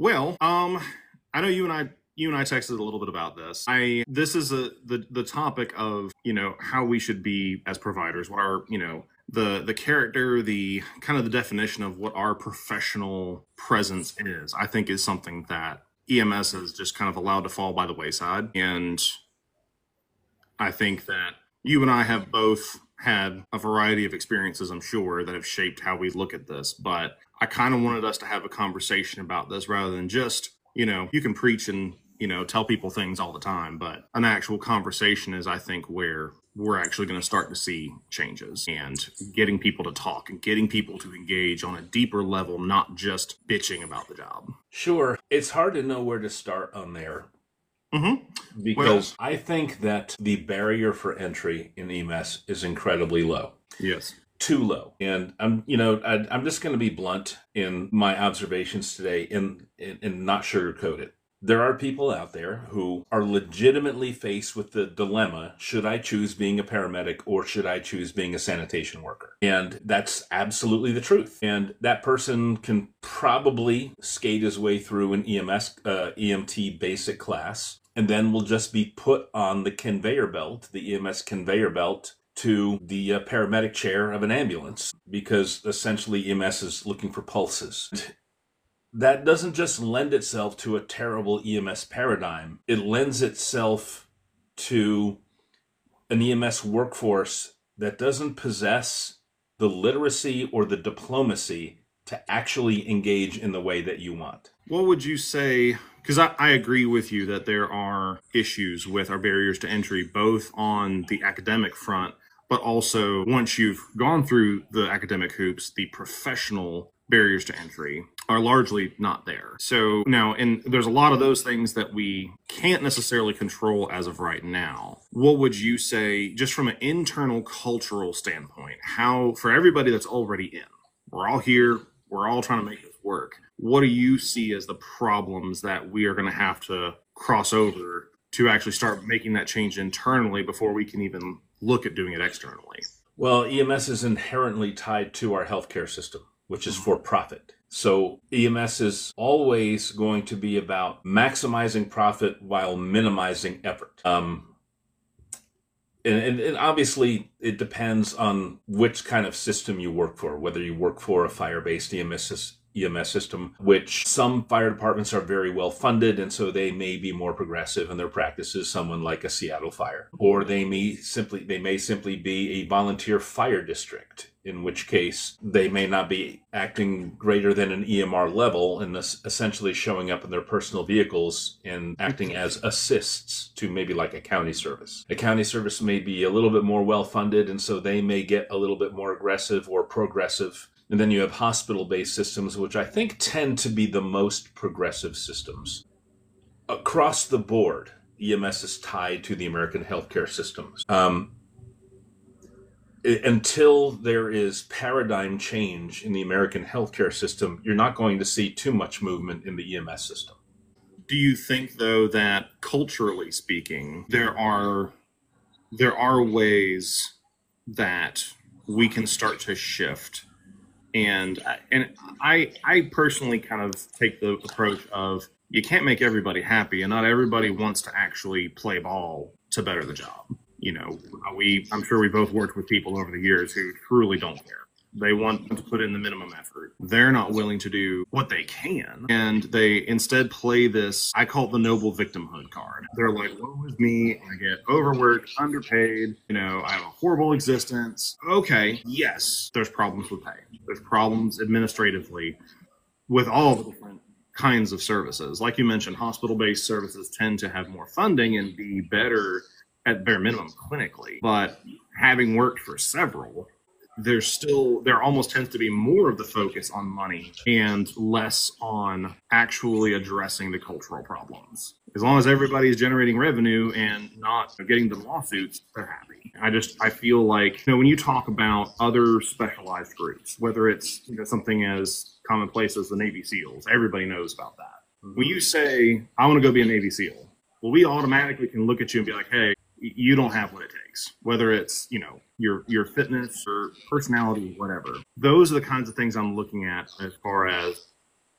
Well, I know you and I texted a little bit about this. I This is the topic of how we should be as providers. What our the character, the kind of the definition of what our professional presence is. I think is something that EMS has just kind of allowed to fall by the wayside, and I think that you and I have both had a variety of experiences, I'm sure, that have shaped how we look at this. But I kind of wanted us to have a conversation about this rather than just, you can preach and, tell people things all the time. But an actual conversation is, I think, where we're actually going to start to see changes and getting people to talk and getting people to engage on a deeper level, not just bitching about the job. Sure, it's hard to know where to start on there Mm-hmm. Well, because I think that the barrier for entry in EMS is incredibly low. yes. Too low. And I'm just going to be blunt in my observations today and not sugarcoat it. There are people out there who are legitimately faced with the dilemma, should I choose being a paramedic or should I choose being a sanitation worker? And that's absolutely the truth. And that person can probably skate his way through an EMT basic class, and then will just be put on the conveyor belt, the EMS conveyor belt, to the paramedic chair of an ambulance, because essentially EMS is looking for pulses. That doesn't just lend itself to a terrible EMS paradigm. It lends itself to an EMS workforce that doesn't possess the literacy or the diplomacy to actually engage in the way that you want. What would you say? Because I agree with you that there are issues with our barriers to entry, both on the academic front, but also once you've gone through the academic hoops, the professional barriers to entry are largely not there. So now, and there's a lot of those things that we can't necessarily control as of right now. What would you say, just from an internal cultural standpoint, how, for everybody that's already in, we're all here, we're all trying to make this work. What do you see as the problems that we are going to have to cross over to actually start making that change internally before we can even look at doing it externally? Well, EMS is inherently tied to our healthcare system, which is for profit. So EMS is always going to be about maximizing profit while minimizing effort. And obviously, it depends on which kind of system you work for, whether you work for a fire-based EMS system, which some fire departments are very well funded, and so they may be more progressive in their practices, someone like a Seattle Fire. Or they may simply be a volunteer fire district, in which case they may not be acting greater than an EMR level and essentially showing up in their personal vehicles and acting as assists to maybe like a county service. A county service may be a little bit more well-funded, and so they may get a little bit more aggressive or progressive. And then you have hospital-based systems, which I think tend to be the most progressive systems. Across the board, EMS is tied to the American healthcare systems. Until there is paradigm change in the American healthcare system, you're not going to see too much movement in the EMS system. Do you think, though, that culturally speaking, there are ways that we can start to shift? And I personally kind of take the approach of you can't make everybody happy, and not everybody wants to actually play ball to better the job. I'm sure we both worked with people over the years who truly don't care. They want to put in the minimum effort. They're not willing to do what they can. And they instead play this, I call it the noble victimhood card. They're like, woe is me. I get overworked, underpaid. I have a horrible existence. Okay, yes, there's problems with pay. There's problems administratively with all the different kinds of services. Like you mentioned, hospital-based services tend to have more funding and be better at bare minimum clinically. But having worked for several, there almost tends to be more of the focus on money and less on actually addressing the cultural problems. As long as everybody is generating revenue and not getting the lawsuits, they're happy. I feel like, when you talk about other specialized groups, whether it's something as commonplace as the Navy SEALs, everybody knows about that. When you say, I want to go be a Navy SEAL, well, we automatically can look at you and be like, hey, you don't have what it takes, whether it's, your fitness or personality, whatever. Those are the kinds of things I'm looking at as far as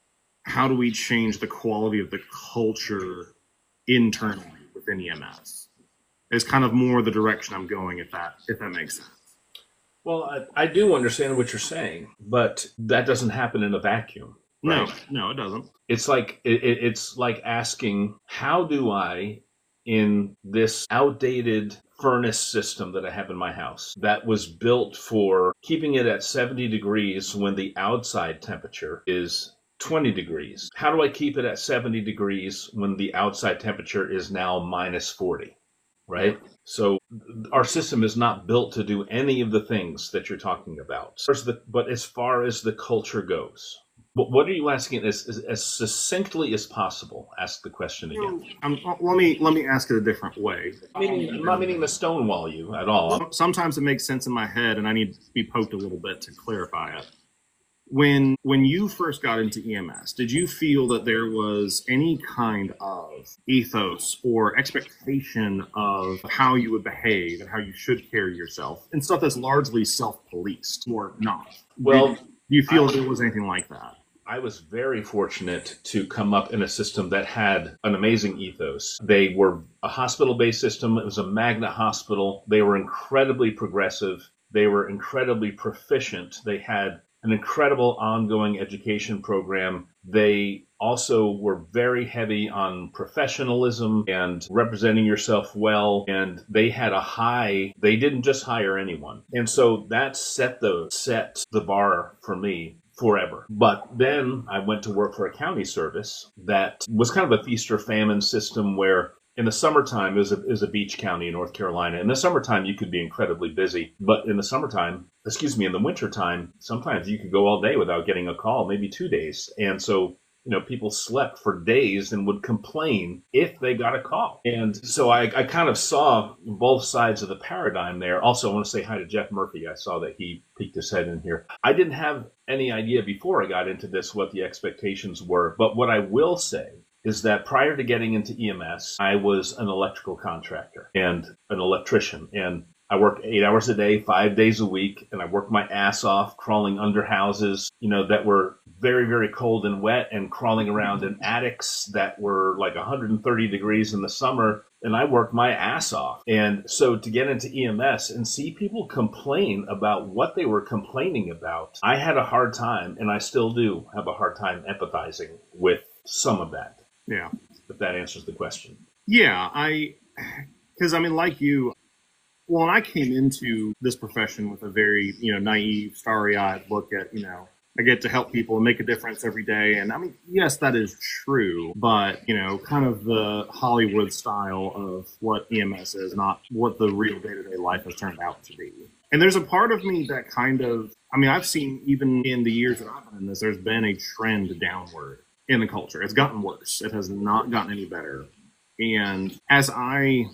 how do we change the quality of the culture internally within EMS? Is kind of more the direction I'm going, if that makes sense. Well, I do understand what you're saying, but that doesn't happen in a vacuum, right? No, it doesn't. It's like it's like asking, how do I, in this outdated furnace system that I have in my house that was built for keeping it at 70 degrees when the outside temperature is 20 degrees, how do I keep it at 70 degrees when the outside temperature is now minus 40? Right? So our system is not built to do any of the things that you're talking about. But as far as the culture goes, what are you asking? As succinctly as possible, ask the question again. Let me ask it a different way. I'm not meaning to stonewall you at all. Sometimes it makes sense in my head, and I need to be poked a little bit to clarify it. When you first got into EMS, did you feel that there was any kind of ethos or expectation of how you would behave and how you should carry yourself, and stuff that's largely self-policed or not? Well, do you feel there was anything like that? I was very fortunate to come up in a system that had an amazing ethos. They were a hospital-based system. It was a magnet hospital. They were incredibly progressive. They were incredibly proficient. They had an incredible ongoing education program. They also were very heavy on professionalism and representing yourself well. And they had they didn't just hire anyone. And so that set the bar for me forever. But then I went to work for a county service that was kind of a feast or famine system where in the summertime, it was a beach county in North Carolina. In the summertime, you could be incredibly busy. But in the wintertime, sometimes you could go all day without getting a call, maybe 2 days. And so, people slept for days and would complain if they got a call. And so I kind of saw both sides of the paradigm there. Also, I want to say hi to Jeff Murphy. I saw that he peeked his head in here. I didn't have any idea before I got into this what the expectations were. But what I will say is that prior to getting into EMS, I was an electrical contractor and an electrician. And I worked 8 hours a day, 5 days a week, and I worked my ass off crawling under houses, that were very, very cold and wet, and crawling around in attics that were like 130 degrees in the summer. And I worked my ass off. And so to get into EMS and see people complain about what they were complaining about, I had a hard time, and I still do have a hard time empathizing with some of that. Yeah. If that answers the question. Yeah, because like you, when I came into this profession with a very, naive, starry-eyed look at, I get to help people and make a difference every day. And yes, that is true, but, kind of the Hollywood style of what EMS is, not what the real day-to-day life has turned out to be. And there's a part of me that kind of, I've seen even in the years that I've been in this, there's been a trend downward in the culture. It's gotten worse. It has not gotten any better. And as I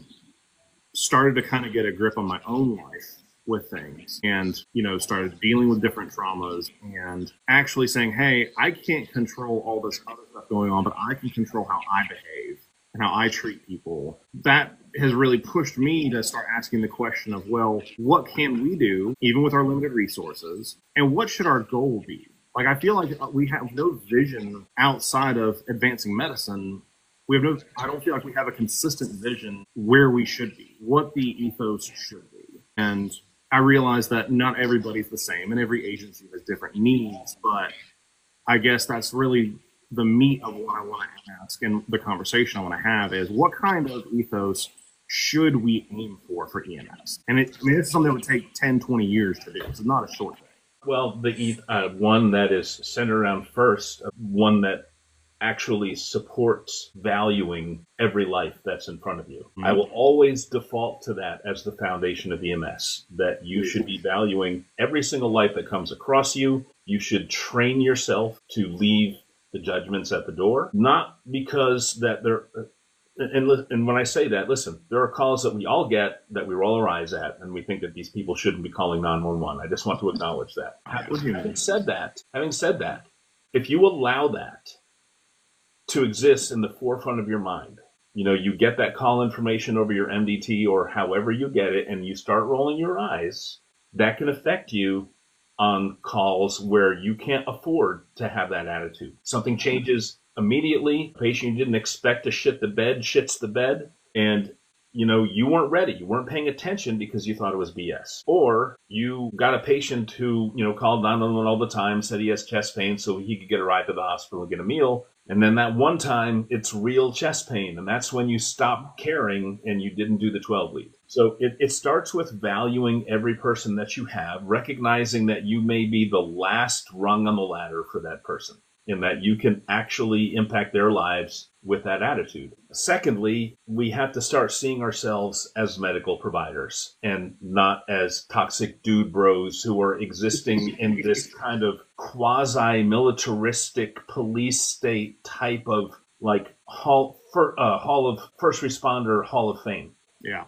started to kind of get a grip on my own life with things and, started dealing with different traumas and actually saying, hey, I can't control all this other stuff going on, but I can control how I behave and how I treat people. That has really pushed me to start asking the question of, well, what can we do, even with our limited resources, and what should our goal be? I feel like we have no vision outside of advancing medicine. I don't feel like we have a consistent vision where we should be, what the ethos should be. And I realize that not everybody's the same and every agency has different needs, but I guess that's really the meat of what I want to ask and the conversation I want to have is what kind of ethos should we aim for EMS? And it's something that would take 10, 20 years to do. It's not a short thing. Well, the one that is centered around first, one that actually supports valuing every life that's in front of you. Mm-hmm. I will always default to that as the foundation of EMS, that you should be valuing every single life that comes across you. You should train yourself to leave the judgments at the door, not because that they're... And when I say that, listen, there are calls that we all get that we roll our eyes at, and we think that these people shouldn't be calling 911. I just want to acknowledge that. Having said that, if you allow that to exist in the forefront of your mind, you get that call information over your MDT or however you get it, and you start rolling your eyes, that can affect you on calls where you can't afford to have that attitude. Something changes immediately. A patient you didn't expect to shit the bed shits the bed, and you weren't ready. You weren't paying attention because you thought it was BS. Or you got a patient who, called 911 all the time, said he has chest pain so he could get a ride to the hospital and get a meal. And then that one time it's real chest pain. And that's when you stop caring and you didn't do the 12 lead. So it starts with valuing every person that you have, recognizing that you may be the last rung on the ladder for that person, and that you can actually impact their lives with that attitude. Secondly, we have to start seeing ourselves as medical providers and not as toxic dude bros who are existing in this kind of quasi-militaristic police state type of like Hall of First Responder Hall of Fame. Yeah.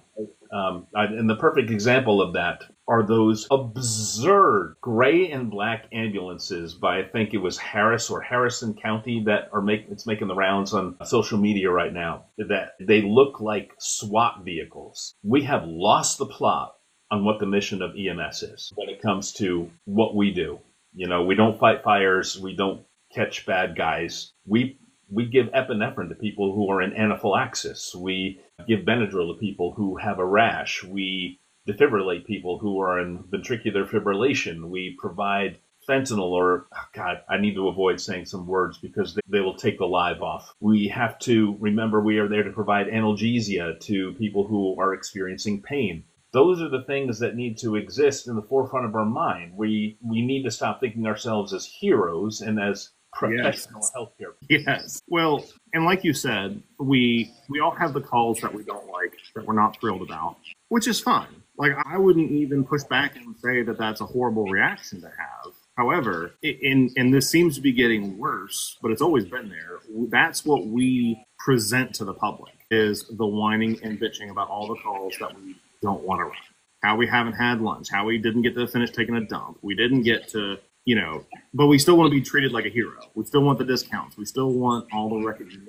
And the perfect example of that are those absurd gray and black ambulances by, I think it was Harris or Harrison County, that it's making the rounds on social media right now, that they look like SWAT vehicles. We have lost the plot on what the mission of EMS is when it comes to what we do. We don't fight fires. We don't catch bad guys. We give epinephrine to people who are in anaphylaxis. We give Benadryl to people who have a rash. We defibrillate people who are in ventricular fibrillation. We provide fentanyl, or, God, I need to avoid saying some words because they will take the live off. We have to remember we are there to provide analgesia to people who are experiencing pain. Those are the things that need to exist in the forefront of our mind. We need to stop thinking ourselves as heroes and as professional healthcare. Yes. Well, and like you said, we all have the calls that we don't like, that we're not thrilled about, which is fine. Like, I wouldn't even push back and say that that's a horrible reaction to have. However, and this seems to be getting worse, but it's always been there. That's what we present to the public, is the whining and bitching about all the calls that we don't want to run. How we haven't had lunch, how we didn't get to finish taking a dump. We didn't get to, but we still want to be treated like a hero. We still want the discounts. We still want all the recognition.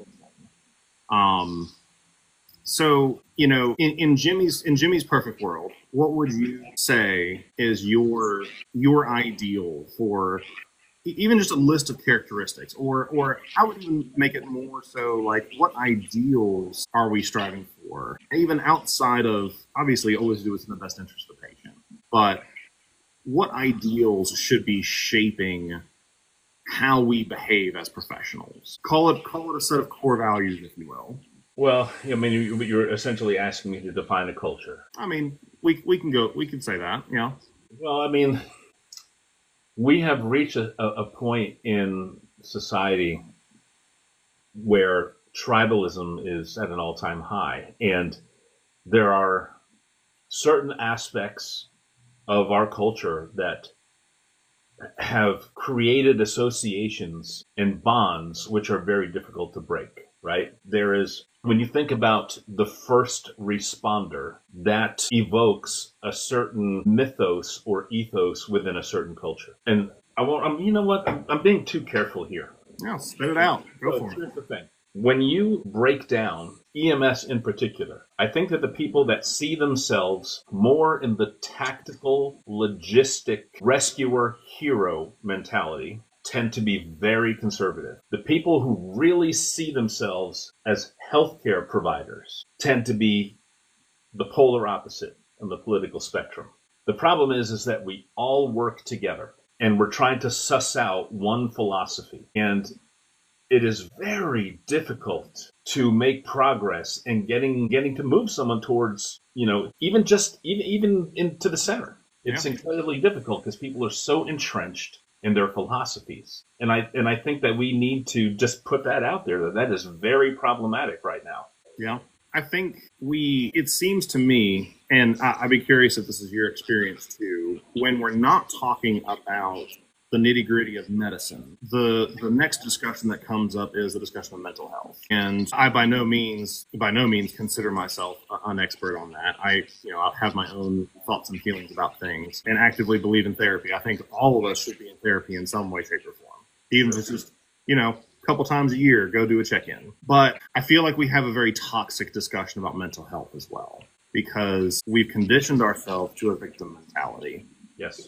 So, in Jimmy's perfect world, what would you say is your ideal for even just a list of characteristics, or I would even make it more so like, what ideals are we striving for? Even outside of, obviously, always do what's in the best interest of the patient, but what ideals should be shaping how we behave as professionals? Call it a set of core values, if you will. Well, you're essentially asking me to define a culture. We can say that, yeah. Well, we have reached a point in society where tribalism is at an all-time high, and there are certain aspects of our culture that have created associations and bonds which are very difficult to break, right? There is, when you think about the first responder, that evokes a certain mythos or ethos within a certain culture. And I'm being too careful here. Yeah, spit it out. Go for it. Here's the thing. When you break down EMS in particular, I think that the people that see themselves more in the tactical, logistic, rescuer, hero mentality tend to be very conservative. The people who really see themselves as healthcare providers tend to be the polar opposite on the political spectrum. The problem is that we all work together and we're trying to suss out one philosophy. And it is very difficult to make progress in getting to move someone towards, even into the center. It's incredibly difficult because people are so entrenched in their philosophies. And I think that we need to just put that out there, that is very problematic right now. Yeah. I think it seems to me, and I'd be curious if this is your experience too, when we're not talking about the nitty-gritty of medicine, the next discussion that comes up is the discussion of mental health. And I by no means consider myself an expert on that. I have my own thoughts and feelings about things and actively believe in therapy. I think all of us should be in therapy in some way, shape, or form. Even if it's just, a couple times a year, go do a check-in. But I feel like we have a very toxic discussion about mental health as well, because we've conditioned ourselves to a victim mentality. Yes.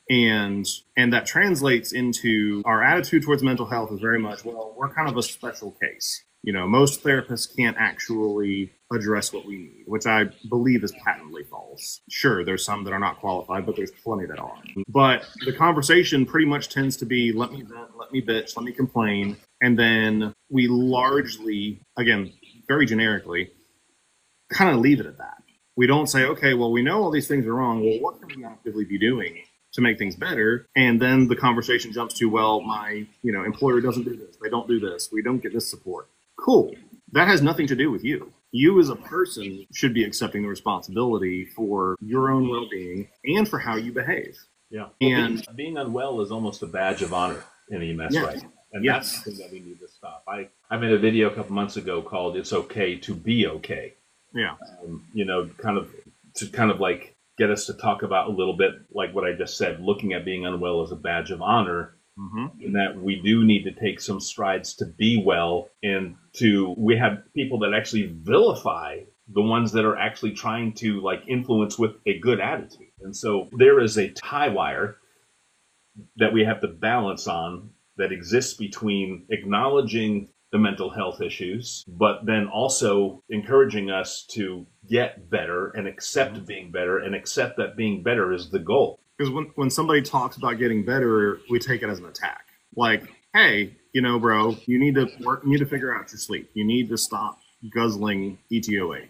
And that translates into our attitude towards mental health is very much, well, we're kind of a special case. Most therapists can't actually address what we need, which I believe is patently false. Sure, there's some that are not qualified, but there's plenty that are. But the conversation pretty much tends to be, let me vent, let me bitch, let me complain. And then we largely, again, very generically, kind of leave it at that. We don't say, okay, well, we know all these things are wrong. Well, what can we actively be doing to make things better? And then the conversation jumps to, well, my employer doesn't do this. They don't do this. We don't get this support. Cool. That has nothing to do with you. You as a person should be accepting the responsibility for your own well-being and for how you behave. Yeah. And being unwell is almost a badge of honor in EMS, right? And that's something that we need to stop. I made a video a couple months ago called "It's Okay to Be Okay." Yeah. Kind of like get us to talk about a little bit like what I just said, looking at being unwell as a badge of honor. Mm-hmm. And that we do need to take some strides to be well, and we have people that actually vilify the ones that are actually trying to influence with a good attitude. And so there is a tie wire that we have to balance on that exists between acknowledging the mental health issues, but then also encouraging us to get better and accept being better and accept that being better is the goal. Because when somebody talks about getting better, we take it as an attack. Like, hey, bro, you need to work. You need to figure out your sleep. You need to stop guzzling ETOH.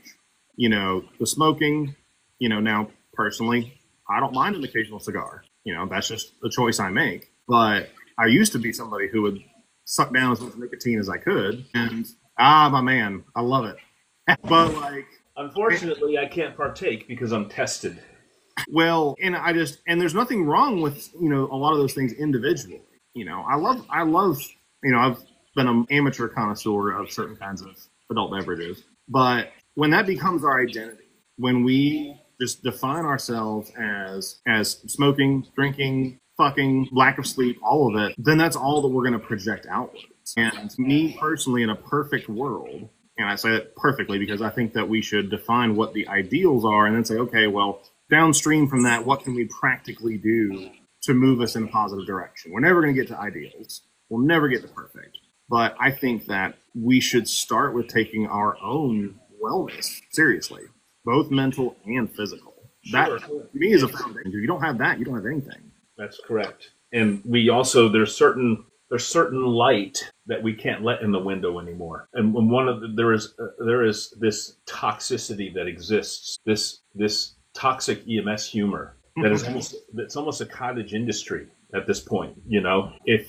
The smoking. Now personally, I don't mind an occasional cigar. That's just a choice I make. But I used to be somebody who would suck down as much nicotine as I could, and my man, I love it. But unfortunately, I can't partake because I'm tested. Well, and there's nothing wrong with, a lot of those things individually. I love, I've been an amateur connoisseur of certain kinds of adult beverages, but when that becomes our identity, when we just define ourselves as smoking, drinking, fucking, lack of sleep, all of it, then that's all that we're going to project outwards. And me personally, in a perfect world, and I say that perfectly because I think that we should define what the ideals are and then say, okay, well, downstream from that, what can we practically do to move us in a positive direction? We're never going to get to ideals. We'll never get to perfect. But I think that we should start with taking our own wellness seriously, both mental and physical. Sure. That, to me, is a foundation. If you don't have that, you don't have anything. That's correct. And we also, there's certain light that we can't let in the window anymore. And when there is this toxicity that exists, this toxic EMS humor that is almost a cottage industry at this point. If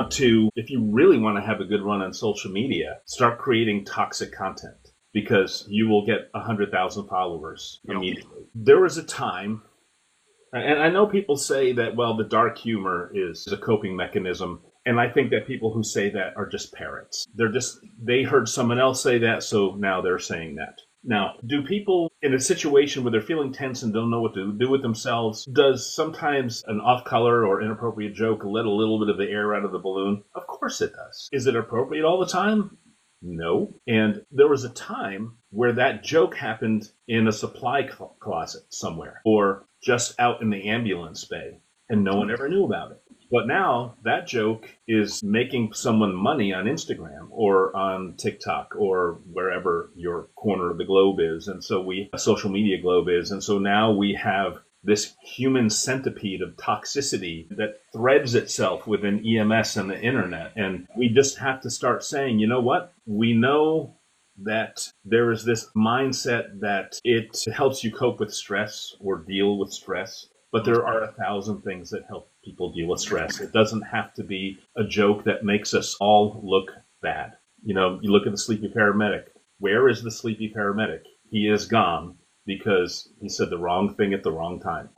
you really want to have a good run on social media, start creating toxic content because you will get 100,000 followers immediately. There was a time, and I know people say that, well, the dark humor is a coping mechanism. And I think that people who say that are just parrots. They heard someone else say that, so now they're saying that. Now, do people in a situation where they're feeling tense and don't know what to do with themselves, does sometimes an off-color or inappropriate joke let a little bit of the air out of the balloon? Of course it does. Is it appropriate all the time? No. And there was a time where that joke happened in a supply closet somewhere or just out in the ambulance bay, and no one ever knew about it. But now that joke is making someone money on Instagram or on TikTok or wherever your corner of the globe is. And so social media globe is. And so now we have this human centipede of toxicity that threads itself within EMS and the internet. And we just have to start saying, you know what? We know that there is this mindset that it helps you cope with stress or deal with stress. But there are 1,000 things that help people deal with stress. It doesn't have to be a joke that makes us all look bad. You look at the sleepy paramedic. Where is the sleepy paramedic? He is gone because he said the wrong thing at the wrong time.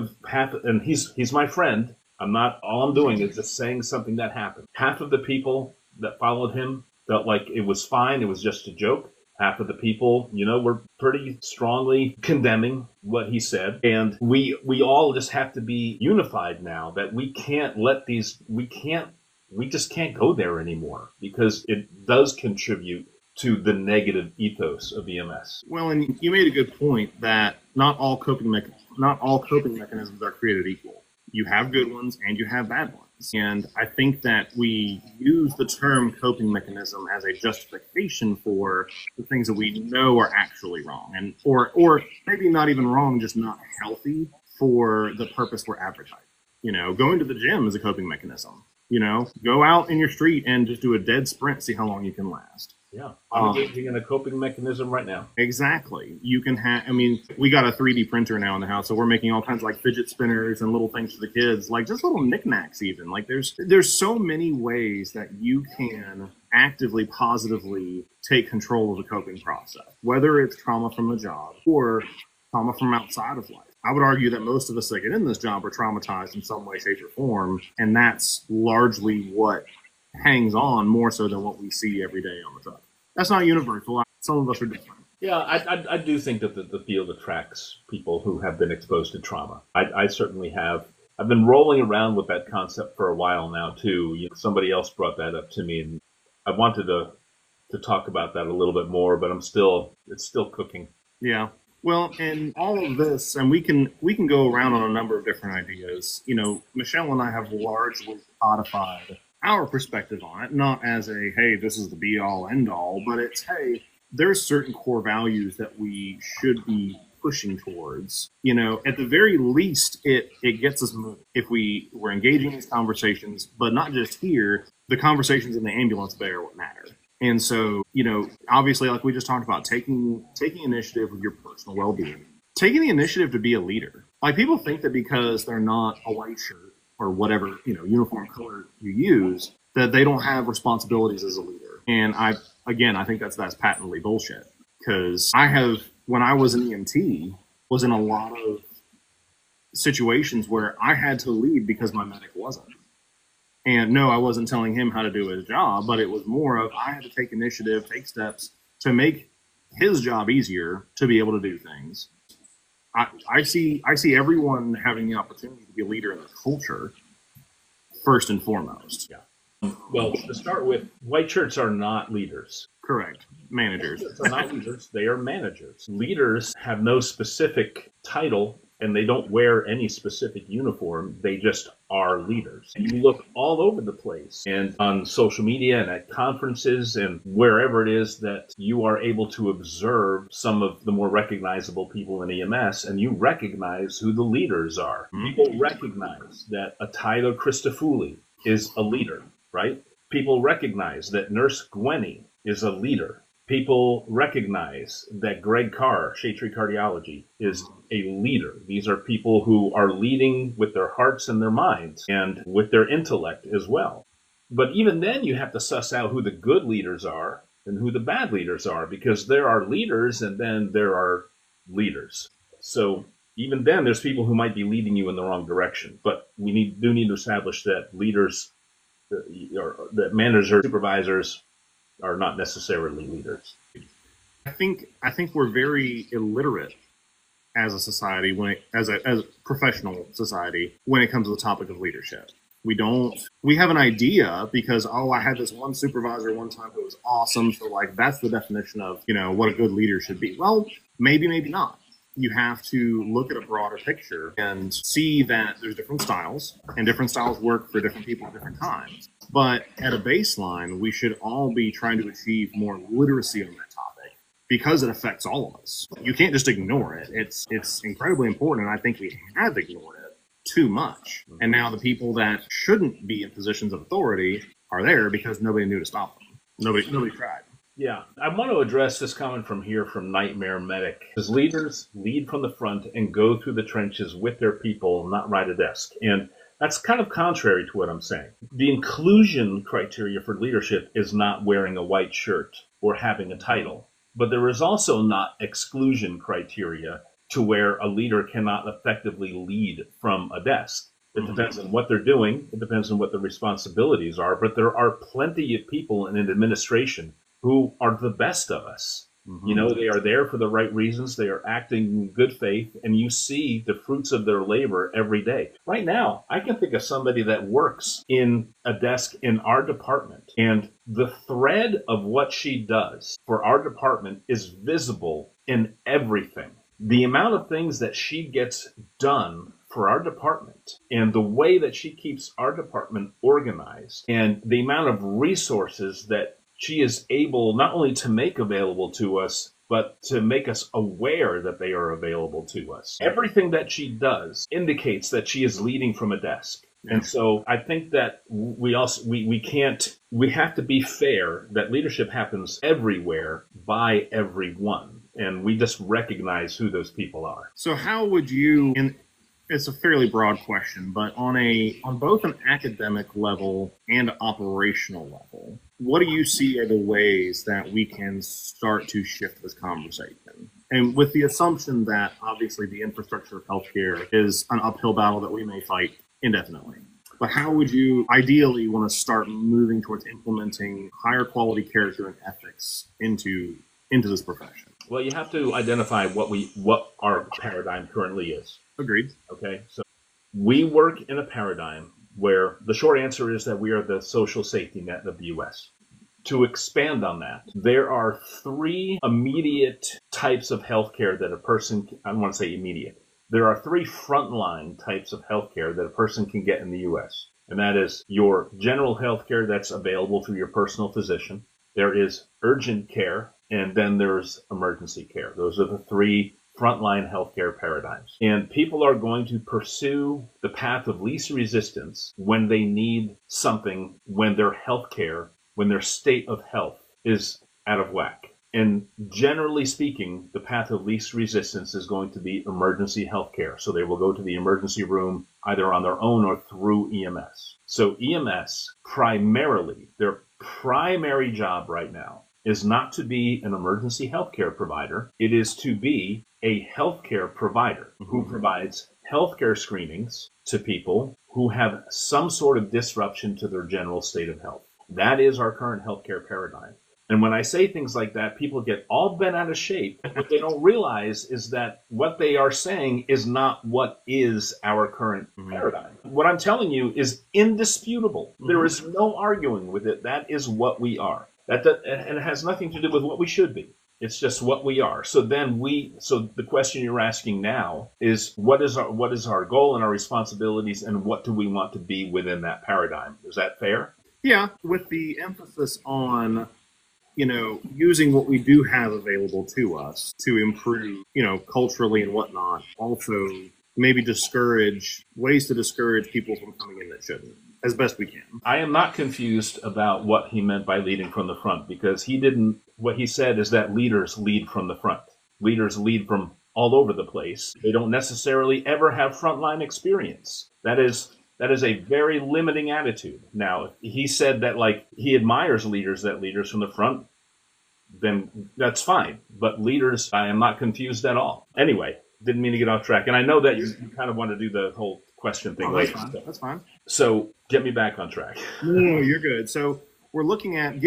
And he's my friend. All I'm doing is just saying something that happened. Half of the people that followed him felt like it was fine. It was just a joke. Half of the people, were pretty strongly condemning what he said. And we all just have to be unified now that we just can't go there anymore because it does contribute to the negative ethos of EMS. Well, and you made a good point that not all coping mechanisms are created equal. You have good ones and you have bad ones. And I think that we use the term coping mechanism as a justification for the things that we know are actually wrong, and or maybe not even wrong, just not healthy for the purpose we're advertising. Going to the gym is a coping mechanism. Go out in your street and just do a dead sprint, see how long you can last. Yeah, I'm engaging in a coping mechanism right now. Exactly. You can we got a 3D printer now in the house, so we're making all kinds of like fidget spinners and little things for the kids, like just little knickknacks even. Like there's so many ways that you can actively, positively take control of the coping process, whether it's trauma from the job or trauma from outside of life. I would argue that most of us that get in this job are traumatized in some way, shape, or form, and that's largely what hangs on more so than what we see every day on the job. That's not universal. Some of us are different. Yeah, I do think that the field attracts people who have been exposed to trauma. I certainly have. I've been rolling around with that concept for a while now, too. Somebody else brought that up to me, and I wanted to talk about that a little bit more, but it's still cooking. Yeah. Well, and all of this, and we can go around on a number of different ideas. Michelle and I have largely codified our perspective on it, not as a, hey, this is the be all end all, but it's, hey, there's certain core values that we should be pushing towards. At the very least, it gets us moving. If we're engaging in these conversations, but not just here, the conversations in the ambulance bay are what matter. And so, obviously, like we just talked about, taking initiative with your personal well-being, taking the initiative to be a leader. Like, people think that because they're not a white shirt or whatever, uniform color you use, that they don't have responsibilities as a leader. And I think that's patently bullshit. Because when I was an EMT, was in a lot of situations where I had to lead because my medic wasn't. And no, I wasn't telling him how to do his job, but it was more of I had to take initiative, take steps to make his job easier to be able to do things. I see everyone having the opportunity to be a leader in the culture first and foremost. Yeah. Well, to start with, white shirts are not leaders. Correct. Managers. White shirts are not leaders. They are managers. Leaders have no specific title, and they don't wear any specific uniform. They just are leaders. And you look all over the place, and on social media and at conferences and wherever it is that you are able to observe some of the more recognizable people in EMS, and you recognize who the leaders are. Mm-hmm. People recognize that a Tyler Christofouli is a leader, right? People recognize that Nurse Gwenny is a leader. People recognize that Greg Carr, Shade Tree Cardiology, is a leader. These are people who are leading with their hearts and their minds and with their intellect as well. But even then, you have to suss out who the good leaders are and who the bad leaders are, because there are leaders and then there are leaders. So even then, there's people who might be leading you in the wrong direction. But we do need to establish that leaders, that managers, supervisors, are not necessarily leaders. I think we're very illiterate as a society as a professional society when it comes to the topic of leadership. We have an idea because, I had this one supervisor one time who was awesome, so like that's the definition of, what a good leader should be. Well, maybe not. You have to look at a broader picture and see that there's different styles, and different styles work for different people at different times. But at a baseline, we should all be trying to achieve more literacy on that topic because it affects all of us. You can't just ignore it. It's incredibly important, and I think we have ignored it too much. And now the people that shouldn't be in positions of authority are there because nobody knew to stop them. Nobody tried. Yeah, I want to address this comment from Nightmare Medic. As leaders lead from the front and go through the trenches with their people, not ride a desk. And that's kind of contrary to what I'm saying. The inclusion criteria for leadership is not wearing a white shirt or having a title. But there is also not exclusion criteria to where a leader cannot effectively lead from a desk. It depends on what they're doing. It depends on what the responsibilities are. But there are plenty of people in an administration who are the best of us. Mm-hmm. They are there for the right reasons. They are acting in good faith, and you see the fruits of their labor every day. Right now, I can think of somebody that works in a desk in our department, and the thread of what she does for our department is visible in everything. The amount of things that she gets done for our department and the way that she keeps our department organized and the amount of resources that she is able not only to make available to us, but to make us aware that they are available to us. Everything that she does indicates that she is leading from a desk. And so I think that we have to be fair that leadership happens everywhere by everyone. And we just recognize who those people are. So how would you, and it's a fairly broad question, but on both an academic level and operational level, what do you see are the ways that we can start to shift this conversation? And with the assumption that obviously the infrastructure of healthcare is an uphill battle that we may fight indefinitely. But how would you ideally want to start moving towards implementing higher quality character and ethics into this profession? Well, you have to identify what our paradigm currently is. Agreed. Okay, so we work in a paradigm where the short answer is that we are the social safety net of the U.S. To expand on that, there are 3 immediate types of healthcare that a person, I don't want to say immediate, there are 3 frontline types of healthcare that a person can get in the U.S. And that is your general healthcare that's available through your personal physician. There is urgent care, and then there's emergency care. Those are the 3 frontline healthcare paradigms. And people are going to pursue the path of least resistance when they need something, when their healthcare, when their state of health is out of whack. And generally speaking, the path of least resistance is going to be emergency healthcare. So they will go to the emergency room either on their own or through EMS. So EMS primarily, their primary job right now is not to be an emergency healthcare provider. It is to be a healthcare provider who provides healthcare screenings to people who have some sort of disruption to their general state of health. That is our current healthcare paradigm. And when I say things like that, people get all bent out of shape. What they don't realize is that what they are saying is not what is our current paradigm. What I'm telling you is indisputable. There is no arguing with it. That is what we are. And it has nothing to do with what we should be. It's just what we are. So the question you're asking now is what is our goal and our responsibilities, and what do we want to be within that paradigm? Is that fair? Yeah, with the emphasis on using what we do have available to us to improve, culturally and whatnot. Also, maybe ways to discourage people from coming in that shouldn't, as best we can. I am not confused about what he meant by leading from the front, because what he said is that leaders lead from the front. Leaders lead from all over the place. They don't necessarily ever have frontline experience. That is a very limiting attitude. Now, if he said that he admires leaders from the front, then that's fine. But leaders, I am not confused at all. Anyway, didn't mean to get off track. And I know that you kind of want to do the whole question thing later. That's fine. So get me back on track. No, you're good. So we're looking at,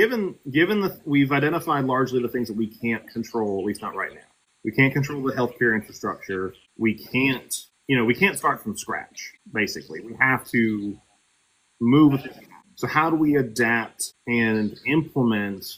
we've identified largely the things that we can't control, at least not right now. We can't control the healthcare infrastructure. We can't start from scratch, basically. We have to move with it. So how do we adapt and implement,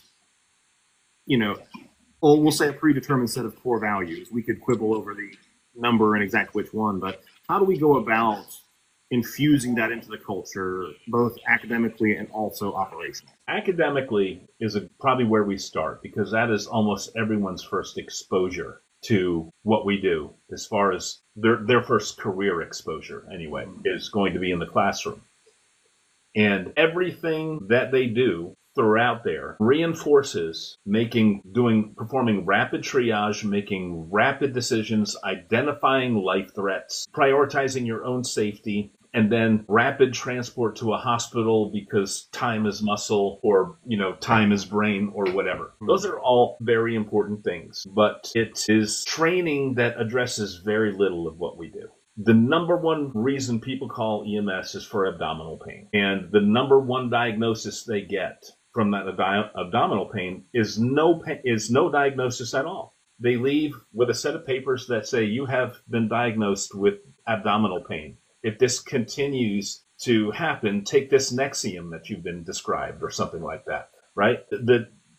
we'll say a predetermined set of core values. We could quibble over the number and exactly which one, but how do we go about infusing that into the culture, both academically and also operationally? Academically is probably where we start, because that is almost everyone's first exposure to what we do, as far as their first career exposure anyway, is going to be in the classroom. And everything that they do throughout there reinforces performing rapid triage, making rapid decisions, identifying life threats, prioritizing your own safety, and then rapid transport to a hospital because time is muscle, or, time is brain, or whatever. Those are all very important things, but it is training that addresses very little of what we do. The number one reason people call EMS is for abdominal pain. And the number one diagnosis they get from that abdominal pain is no diagnosis at all. They leave with a set of papers that say you have been diagnosed with abdominal pain. If this continues to happen, take this Nexium that you've been described, or something like that, right?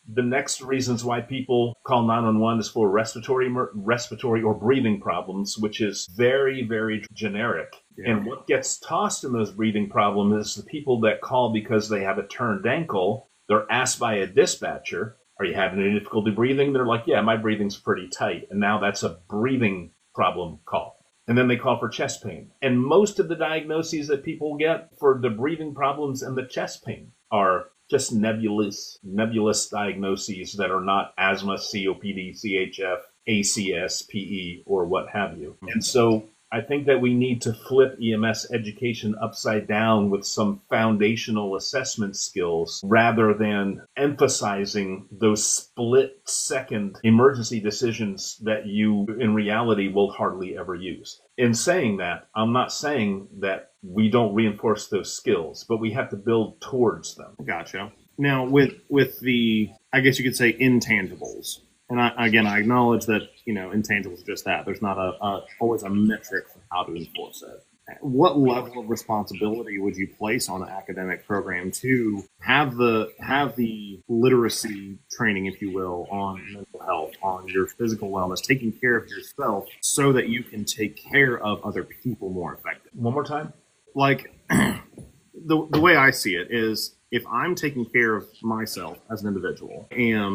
the next reasons why people call 911 is for respiratory or breathing problems, which is very, very generic. Yeah. And what gets tossed in those breathing problems is the people that call because they have a turned ankle. They're asked by a dispatcher, are you having any difficulty breathing? They're like, yeah, my breathing's pretty tight. And now that's a breathing problem call. And then they call for chest pain. And most of the diagnoses that people get for the breathing problems and the chest pain are just nebulous diagnoses that are not asthma, COPD, CHF, ACS, PE, or what have you. And so I think that we need to flip EMS education upside down with some foundational assessment skills rather than emphasizing those split-second emergency decisions that you, in reality, will hardly ever use. In saying that, I'm not saying that we don't reinforce those skills, but we have to build towards them. Gotcha. Now, with the, I guess you could say, intangibles. And I acknowledge that, intangibles are just that. There's not always a metric for how to enforce it. What level of responsibility would you place on an academic program to have the literacy training, if you will, on mental health, on your physical wellness, taking care of yourself so that you can take care of other people more effectively? One more time? Like, the way I see it is, if I'm taking care of myself as an individual,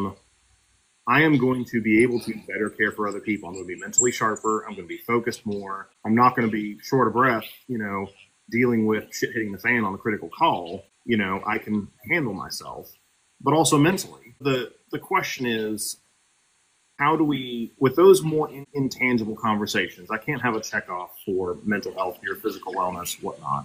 I am going to be able to better care for other people. I'm going to be mentally sharper. I'm going to be focused more. I'm not going to be short of breath, dealing with shit hitting the fan on a critical call. I can handle myself, but also mentally. The question is, how do we, with those more intangible conversations, I can't have a checkoff for mental health, your physical wellness, whatnot.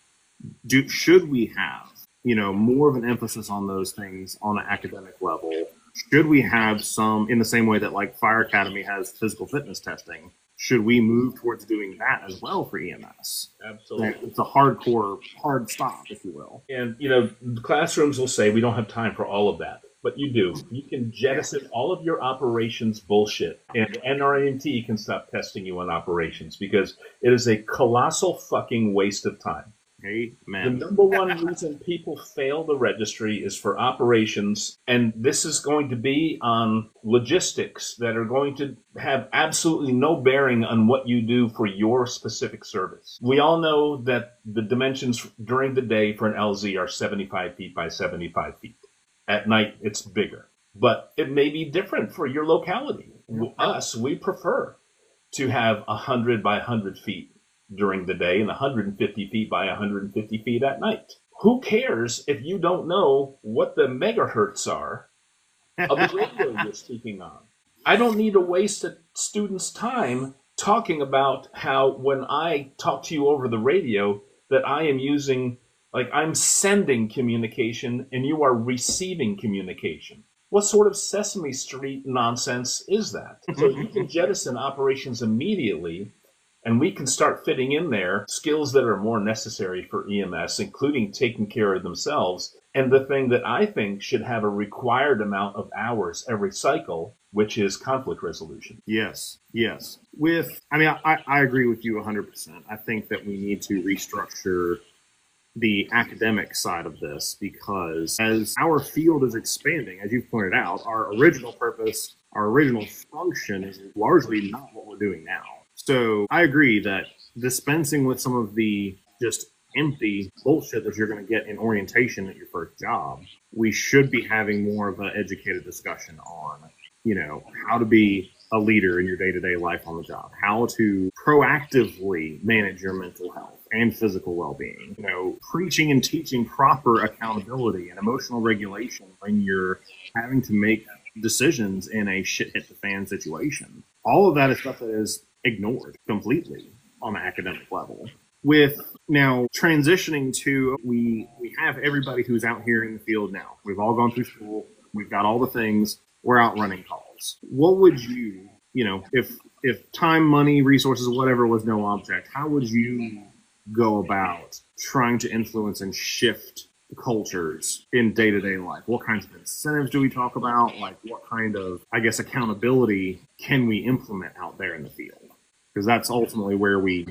Should we have, more of an emphasis on those things on an academic level? Should we have some, in the same way that like Fire Academy has physical fitness testing, should we move towards doing that as well for EMS? Absolutely. It's a hard stop, if you will. And, classrooms will say we don't have time for all of that. But you do. You can jettison all of your operations bullshit, and NRMT can stop testing you on operations because it is a colossal fucking waste of time. Amen. The number one reason people fail the registry is for operations, and this is going to be on logistics that are going to have absolutely no bearing on what you do for your specific service. We all know that the dimensions during the day for an LZ are 75 feet by 75 feet. At night, it's bigger. But it may be different for your locality. Us, we prefer to have 100 by 100 feet during the day and 150 feet by 150 feet at night. Who cares if you don't know what the megahertz are of the radio you're speaking on? I don't need to waste a student's time talking about how when I talk to you over the radio that I am using, like I'm sending communication and you are receiving communication. What sort of Sesame Street nonsense is that? So you can jettison operations immediately, and we can start fitting in there skills that are more necessary for EMS, including taking care of themselves. And the thing that I think should have a required amount of hours every cycle, which is conflict resolution. Yes. I agree with you 100%. I think that we need to restructure the academic side of this because as our field is expanding, as you've pointed out, our original purpose, our original function is largely not what we're doing now. So I agree that dispensing with some of the just empty bullshit that you're going to get in orientation at your first job, we should be having more of an educated discussion on, how to be a leader in your day-to-day life on the job, how to proactively manage your mental health and physical well-being, preaching and teaching proper accountability and emotional regulation when you're having to make decisions in a shit hit the fan situation. All of that is stuff that is ignored completely on an academic level. With now transitioning to, we have everybody who's out here in the field now. We've all gone through school. We've got all the things. We're out running calls. What would you, if time, money, resources, whatever was no object, how would you go about trying to influence and shift cultures in day-to-day life? What kinds of incentives do we talk about? Like, what kind of, accountability can we implement out there in the field? Because that's ultimately where we need it.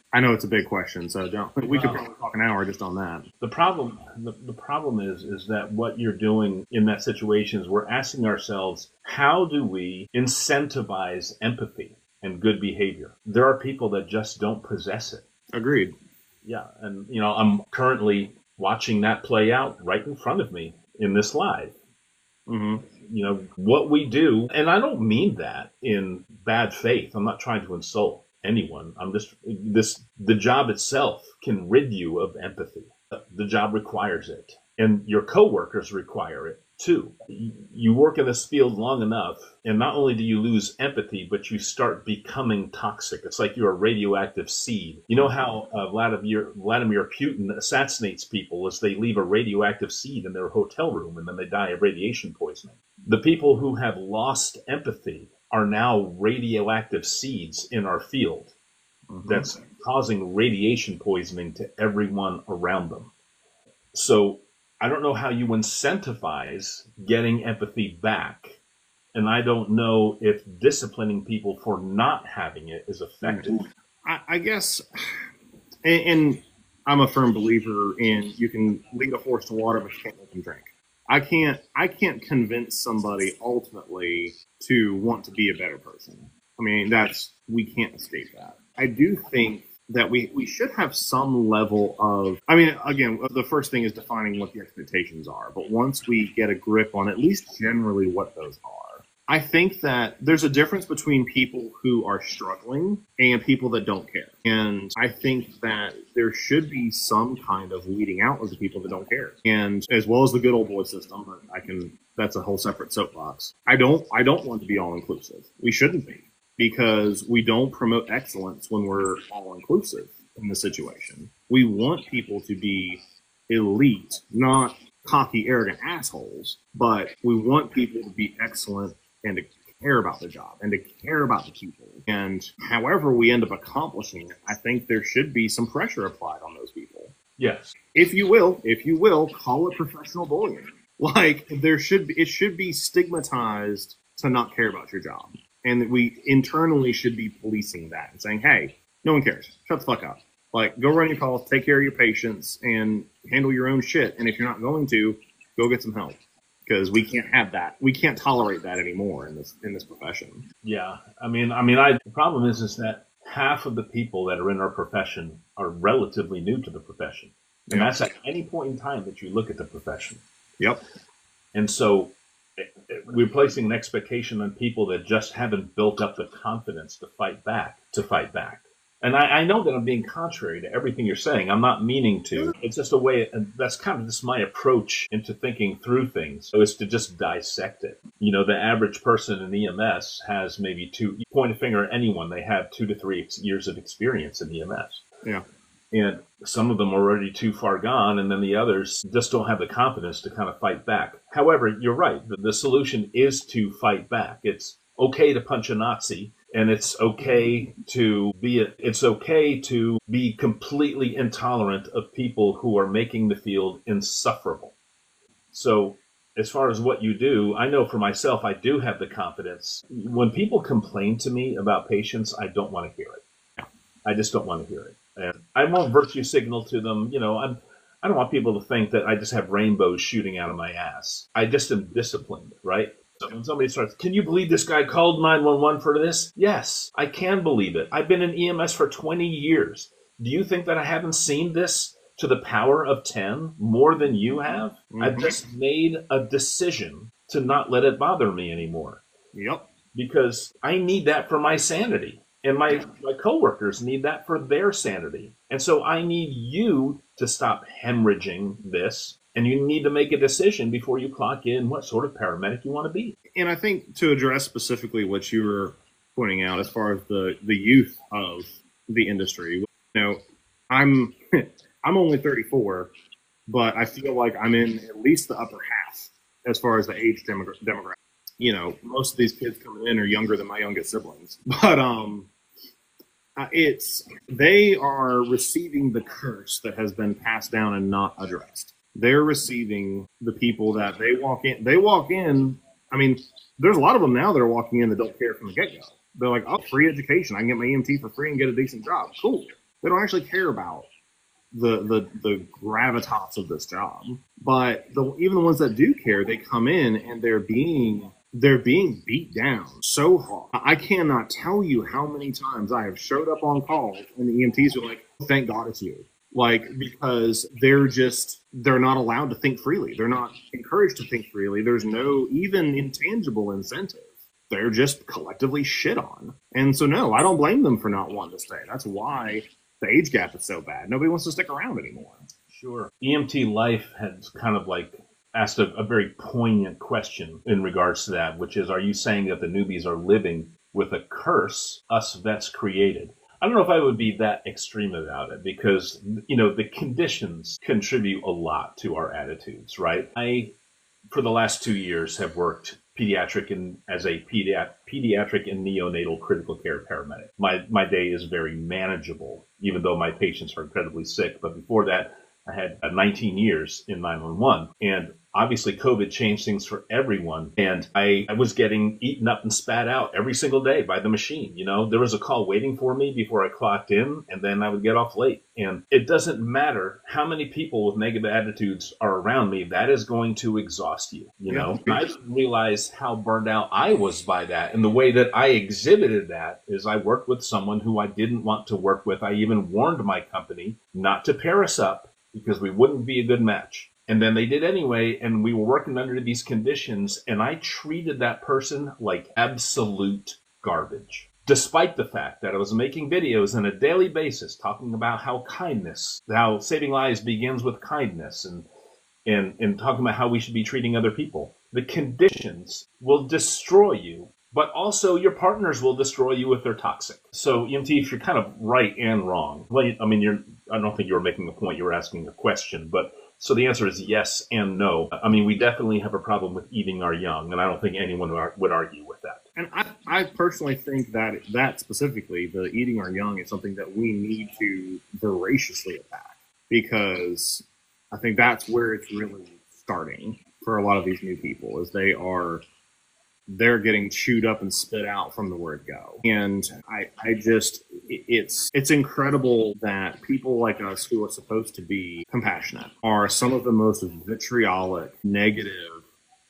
I know it's a big question, so we could Wow. probably talk an hour just on that. The problem is that what you're doing in that situation is we're asking ourselves, how do we incentivize empathy and good behavior? There are people that just don't possess it. Agreed. Yeah, and I'm currently watching that play out right in front of me in this live. Hmm. What we do, and I don't mean that in bad faith. I'm not trying to insult anyone. I'm just the job itself can rid you of empathy. The job requires it, and your coworkers require it too. You work in this field long enough, and not only do you lose empathy, but you start becoming toxic. It's like you're a radioactive seed. You know how Vladimir Putin assassinates people as they leave a radioactive seed in their hotel room, and then they die of radiation poisoning. The people who have lost empathy are now radioactive seeds in our field. That's causing radiation poisoning to everyone around them. So I don't know how you incentivize getting empathy back. And I don't know if disciplining people for not having it is effective. I guess, and I'm a firm believer in you can lead a horse to water, but you can't make him drink. I can't convince somebody ultimately to want to be a better person. I mean, we can't escape that. I do think that we should have some level of, I mean, again, the first thing is defining what the expectations are. But once we get a grip on at least generally what those are, I think that there's a difference between people who are struggling and people that don't care. And I think that there should be some kind of weeding out of the people that don't care. And as well as the good old boy system, but that's a whole separate soapbox. I don't want to be all inclusive. We shouldn't be, because we don't promote excellence when we're all inclusive in the situation. We want people to be elite, not cocky, arrogant assholes, but we want people to be excellent and to care about the job and to care about the people. And however we end up accomplishing it, I think there should be some pressure applied on those people. Yes. If you will, call it professional bullying. Like it should be stigmatized to not care about your job. And we internally should be policing that and saying, hey, no one cares. Shut the fuck up. Like, go run your calls, take care of your patients, and handle your own shit. And if you're not going to, go get some help. Because we can't have that. We can't tolerate that anymore in this profession. Yeah. The problem is that half of the people that are in our profession are relatively new to the profession. And that's at any point in time that you look at the profession. Yep. And so we're placing an expectation on people that just haven't built up the confidence to fight back. And I know that I'm being contrary to everything you're saying. I'm not meaning to. It's just a way, and that's kind of just my approach into thinking through things. So it's to just dissect it. The average person in EMS has maybe point a finger at anyone, they have 2 to 3 years of experience in EMS. Yeah. And some of them are already too far gone, and then the others just don't have the confidence to kind of fight back. However, you're right. The solution is to fight back. It's okay to punch a Nazi. And it's okay to be completely intolerant of people who are making the field insufferable. So as far as what you do, I know for myself, I do have the confidence. When people complain to me about patients, I don't want to hear it. I just don't want to hear it. And I won't virtue signal to them. I don't want people to think that I just have rainbows shooting out of my ass. I just am disciplined, right? So when somebody starts, can you believe this guy called 911 for this? Yes, I can believe it. I've been in EMS for 20 years. Do you think that I haven't seen this to the power of 10 more than you have? Mm-hmm. I've just made a decision to not let it bother me anymore. Yep. Because I need that for my sanity. And my coworkers need that for their sanity. And so I need you to stop hemorrhaging this. And you need to make a decision before you clock in what sort of paramedic you want to be. And I think to address specifically what you were pointing out as far as the youth of the industry, I'm only 34, but I feel like I'm in at least the upper half as far as the age demographic. Most of these kids coming in are younger than my youngest siblings, but they are receiving the curse that has been passed down and not addressed. They're receiving the people that they walk in. I mean, there's a lot of them now that are walking in that don't care from the get-go. They're like, oh, free education. I can get my EMT for free and get a decent job. Cool. They don't actually care about the gravitas of this job. But even the ones that do care, they come in and they're being beat down so hard. I cannot tell you how many times I have showed up on calls and the EMTs are like, "Thank God it's you." Like, because they're not allowed to think freely. They're not encouraged to think freely. There's no even intangible incentive. They're just collectively shit on. And so, no, I don't blame them for not wanting to stay. That's why the age gap is so bad. Nobody wants to stick around anymore. Sure. EMT Life has kind of like asked a very poignant question in regards to that, which is, are you saying that the newbies are living with a curse us vets created? I don't know if I would be that extreme about it because, the conditions contribute a lot to our attitudes, right? I, for the last 2 years, have worked as a pediatric and neonatal critical care paramedic. My day is very manageable, even though my patients are incredibly sick. But before that, I had 19 years in 911. And obviously, COVID changed things for everyone. And I was getting eaten up and spat out every single day by the machine. There was a call waiting for me before I clocked in, and then I would get off late. And it doesn't matter how many people with negative attitudes are around me. That is going to exhaust you, Yeah. And I realized how burned out I was by that. And the way that I exhibited that is I worked with someone who I didn't want to work with. I even warned my company not to pair us up because we wouldn't be a good match. And then they did anyway, and we were working under these conditions, and I treated that person like absolute garbage, despite the fact that I was making videos on a daily basis talking about how saving lives begins with kindness, and talking about how we should be treating other people. The conditions will destroy you, but also your partners will destroy you if they're toxic. So, EMT, you're kind of right and wrong. Well, I mean, I don't think you were making a point, you were asking a question, but so the answer is yes and no. I mean, we definitely have a problem with eating our young, and I don't think anyone would argue with that. And I personally think that specifically, the eating our young, is something that we need to voraciously attack, because I think that's where it's really starting for a lot of these new people, is they're getting chewed up and spit out from the word go. And it's incredible that people like us, who are supposed to be compassionate, are some of the most vitriolic, negative,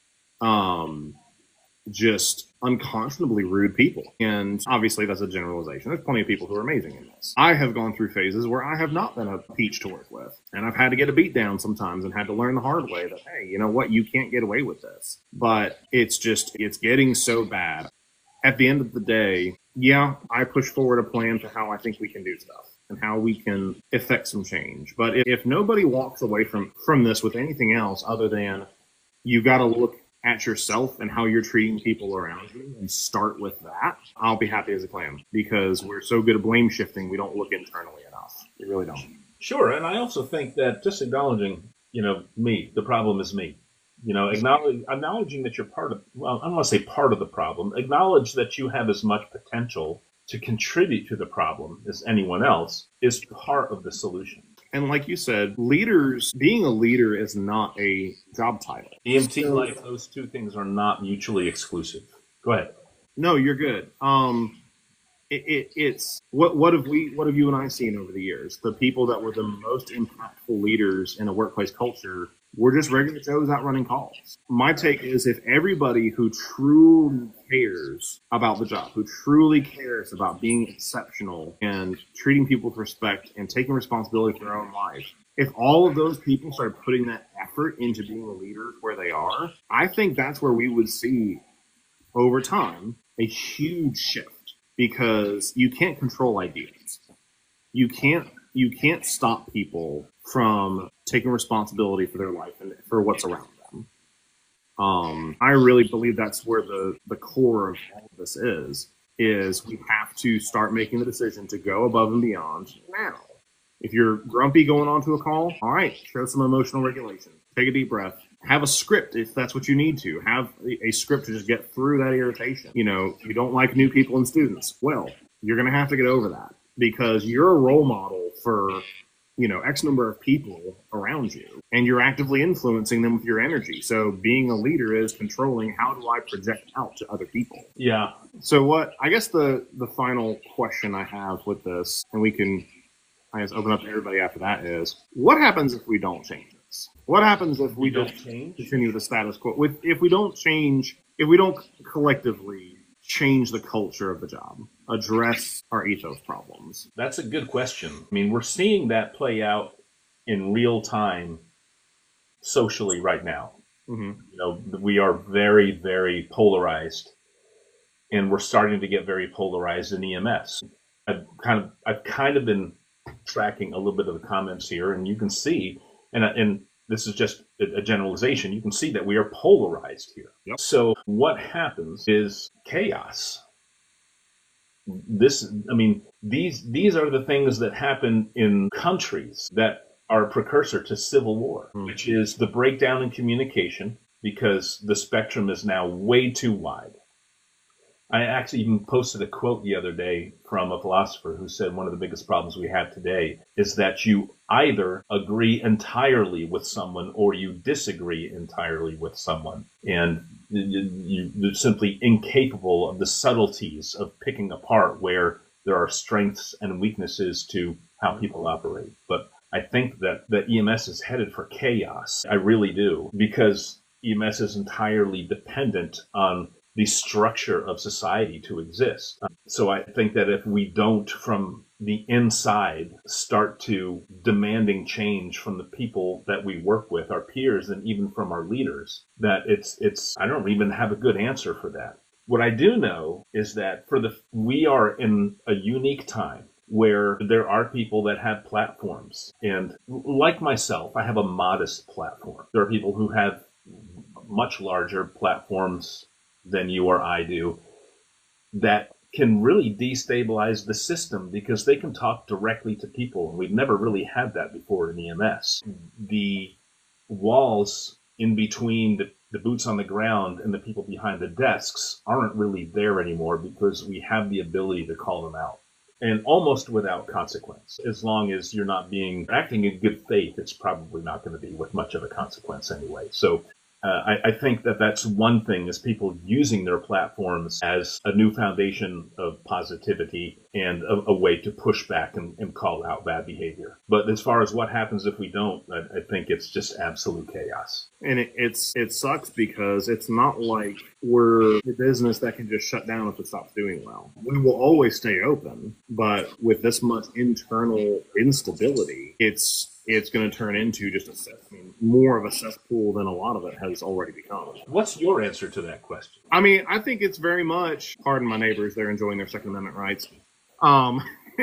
just unconscionably rude people. And obviously that's a generalization. There's plenty of people who are amazing in this. I have gone through phases where I have not been a peach to work with, and I've had to get a beat down sometimes and had to learn the hard way that, hey, you know what, you can't get away with this. But it's getting so bad. At the end of the day, yeah, I push forward a plan for how I think we can do stuff and how we can effect some change. But if nobody walks away from this with anything else other than you got to look at yourself and how you're treating people around you and start with that, I'll be happy as a clam, because we're so good at blame shifting, we don't look internally enough. We really don't. Sure. And I also think that just acknowledging, me, the problem is me, acknowledging that you're part of, well, I don't want to say part of the problem, acknowledge that you have as much potential to contribute to the problem as anyone else is part of the solution. And like you said, being a leader is not a job title. EMT Life, those two things are not mutually exclusive. Go ahead. No, you're good. It's what have you and I seen over the years? The people that were the most impactful leaders in a workplace culture were just regular Joes out running calls. My take is, if everybody who truly cares about the job, who truly cares about being exceptional and treating people with respect and taking responsibility for their own life, if all of those people started putting that effort into being a leader where they are, I think that's where we would see, over time, a huge shift, because you can't control ideas. You can't stop people from taking responsibility for their life and for what's around them. I really believe that's where the core of all of this is we have to start making the decision to go above and beyond now. If you're grumpy going onto a call, all right, show some emotional regulation. Take a deep breath. Have a script if that's what you need to. Have a script to just get through that irritation. You don't like new people and students. Well, you're going to have to get over that, because you're a role model for X number of people around you, and you're actively influencing them with your energy. So being a leader is controlling, how do I project out to other people? Yeah. So I guess the final question I have with this, and we can I guess open up to everybody after that is, what happens if we don't change this? What happens if we just continue the status quo? If we don't change, if we don't collectively change the culture of the job, address our ethos problems? That's a good question. I mean, we're seeing that play out in real time socially right now. Mm-hmm. You know, we are very, very polarized, and we're starting to get very polarized in EMS. I've kind of been tracking a little bit of the comments here, and you can see, and this is just a generalization, you can see that we are polarized here. Yep. So what happens is chaos. These are the things that happen in countries that are a precursor to civil war, which is the breakdown in communication because the spectrum is now way too wide. I actually even posted a quote the other day from a philosopher who said one of the biggest problems we have today is that you either agree entirely with someone or you disagree entirely with someone. And you're simply incapable of the subtleties of picking apart where there are strengths and weaknesses to how people operate. But I think that EMS is headed for chaos. I really do, because EMS is entirely dependent on the structure of society to exist. So I think that if we don't, from the inside, start to demanding change from the people that we work with, our peers, and even from our leaders, that it's I don't even have a good answer for that. What I do know is that we are in a unique time where there are people that have platforms. And like myself, I have a modest platform. There are people who have much larger platforms than you or I do that can really destabilize the system because they can talk directly to people. And we've never really had that before in EMS. The walls in between the boots on the ground and the people behind the desks aren't really there anymore because we have the ability to call them out. And almost without consequence. As long as you're not acting in good faith, it's probably not going to be with much of a consequence anyway. So I think that's one thing, is people using their platforms as a new foundation of positivity and a way to push back and call out bad behavior. But as far as what happens if we don't, I think it's just absolute chaos. And it sucks because it's not like we're a business that can just shut down if it stops doing well. We will always stay open, but with this much internal instability, it's going to turn into just more of a cesspool than a lot of it has already become. What's your answer to that question? I mean, I think it's very much, pardon my neighbors, they're enjoying their Second Amendment rights. I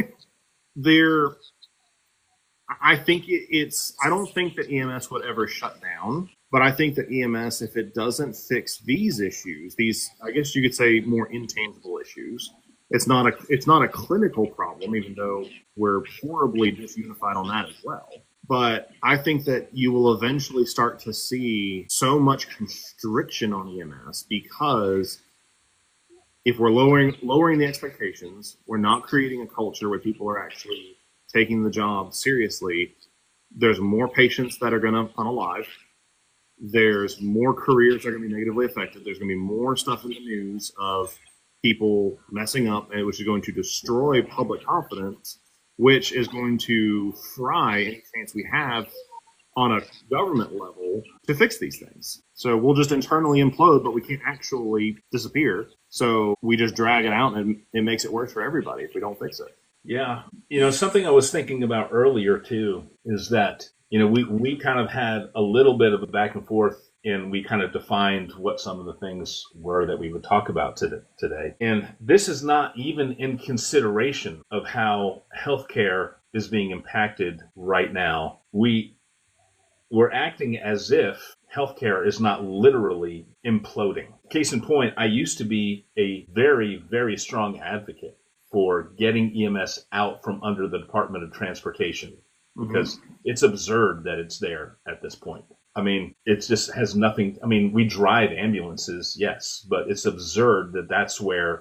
don't think that EMS would ever shut down, but I think that EMS, if it doesn't fix these issues, these, I guess you could say, more intangible issues, it's not a clinical problem, even though we're horribly disunified on that as well. But I think that you will eventually start to see so much constriction on EMS because if we're lowering the expectations, we're not creating a culture where people are actually taking the job seriously. There's more patients that are going to unalive. There's more careers that are going to be negatively affected. There's going to be more stuff in the news of people messing up, which is going to destroy public confidence, which is going to fry any chance we have on a government level to fix these things. So we'll just internally implode, but we can't actually disappear. So we just drag it out, and it makes it worse for everybody if we don't fix it. Yeah. Something I was thinking about earlier, too, is that, we kind of had a little bit of a back and forth, and we kind of defined what some of the things were that we would talk about today. And this is not even in consideration of how healthcare is being impacted right now. We're acting as if healthcare is not literally imploding. Case in point, I used to be a very, very strong advocate for getting EMS out from under the Department of Transportation because it's absurd that it's there at this point. I mean, it just has nothing. I mean, we drive ambulances, yes, but it's absurd that that's where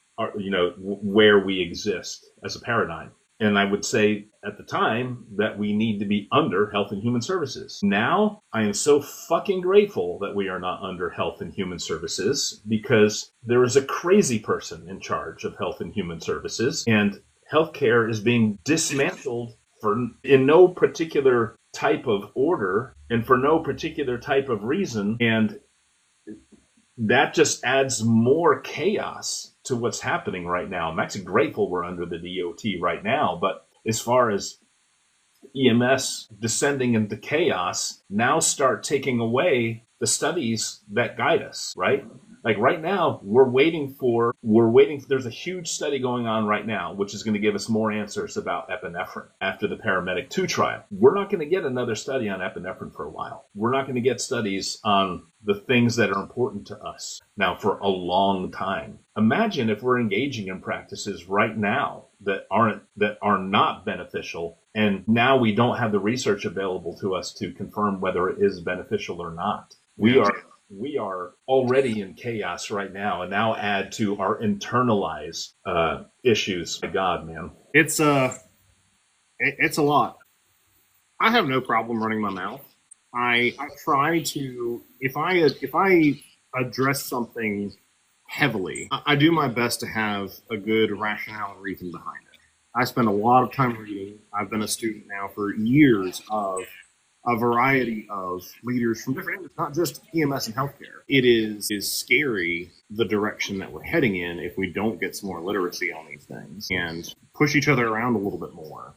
we exist as a paradigm. And I would say at the time that we need to be under Health and Human Services. Now, I am so fucking grateful that we are not under Health and Human Services because there is a crazy person in charge of Health and Human Services, and healthcare is being dismantled in no particular type of order and for no particular type of reason. And that just adds more chaos to what's happening right now. I'm actually grateful we're under the DOT right now, but as far as EMS descending into chaos, now start taking away the studies that guide us, right? Like right now, there's a huge study going on right now, which is going to give us more answers about epinephrine after the Paramedic 2 trial. We're not going to get another study on epinephrine for a while. We're not going to get studies on the things that are important to us now for a long time. Imagine if we're engaging in practices right now that are not beneficial, and now we don't have the research available to us to confirm whether it is beneficial or not. We are already in chaos right now, and now add to our internalized issues. My God, man, it's a lot. I have no problem running my mouth. I try to, if I address something heavily, I do my best to have a good rationale and reason behind it. I spend a lot of time reading. I've been a student now for years of a variety of leaders from different industries, not just EMS and healthcare. It is scary the direction that we're heading in if we don't get some more literacy on these things and push each other around a little bit more.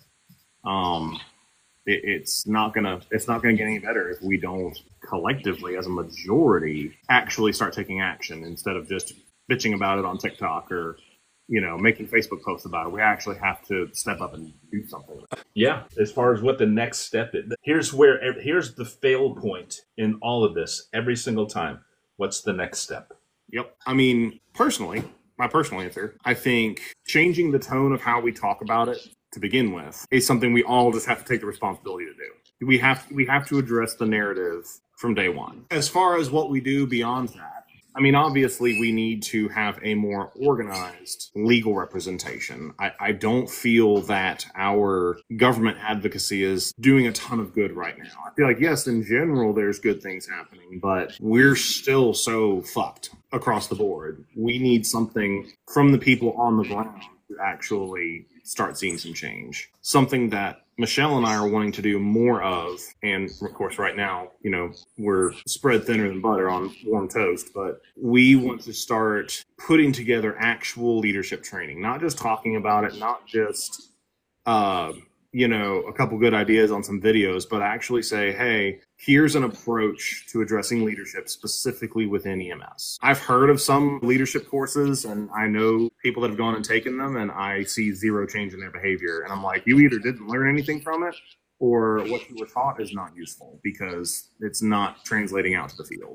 It's not gonna get any better if we don't collectively, as a majority, actually start taking action instead of just bitching about it on TikTok or making Facebook posts about it. We actually have to step up and do something. Yeah, as far as what the next step is, here's the fail point in all of this every single time. What's the next step? Yep. I mean, personally, my personal answer, I think changing the tone of how we talk about it to begin with is something we all just have to take the responsibility to do. We have to address the narrative from day one. As far as what we do beyond that, I mean, obviously, we need to have a more organized legal representation. I don't feel that our government advocacy is doing a ton of good right now. I feel like, yes, in general, there's good things happening, but we're still so fucked across the board. We need something from the people on the ground to actually start seeing some change. Something that Michelle and I are wanting to do more of, and of course right now, we're spread thinner than butter on warm toast, but we want to start putting together actual leadership training, not just talking about it, not just, a couple good ideas on some videos, but actually say, hey, here's an approach to addressing leadership specifically within EMS. I've heard of some leadership courses, and I know people that have gone and taken them, and I see zero change in their behavior. And I'm like, you either didn't learn anything from it, or what you were taught is not useful because it's not translating out to the field.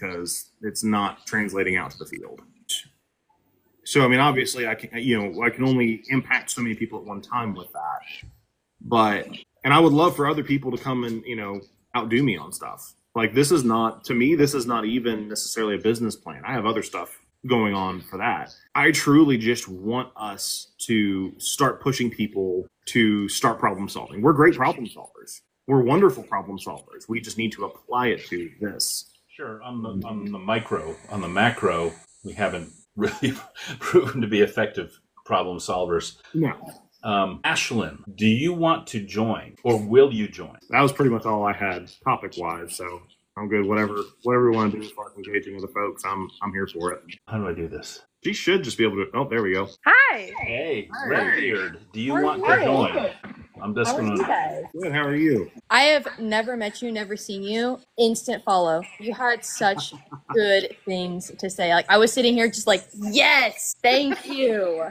So, I mean, obviously, I can only impact so many people at one time with that. And I would love for other people to come and, outdo me on stuff. Like, this is not even necessarily a business plan. I have other stuff going on for that. I truly just want us to start pushing people to start problem solving. We're great problem solvers. We're wonderful problem solvers. We just need to apply it to this. Sure. On the macro, we haven't really proven to be effective problem solvers. No. Ashlyn, do you want to join or will you join? That was pretty much all I had topic-wise, so I'm good. Whatever we want to do as far as engaging with the folks, I'm here for it. How do I do this? She should just be able to. Oh, there we go. Hi. Hey, Redbeard, do you want to join? I'm just going to. Good. How are you? I have never met you, never seen you. Instant follow. You had such good things to say. Like, I was sitting here just like, yes, thank you.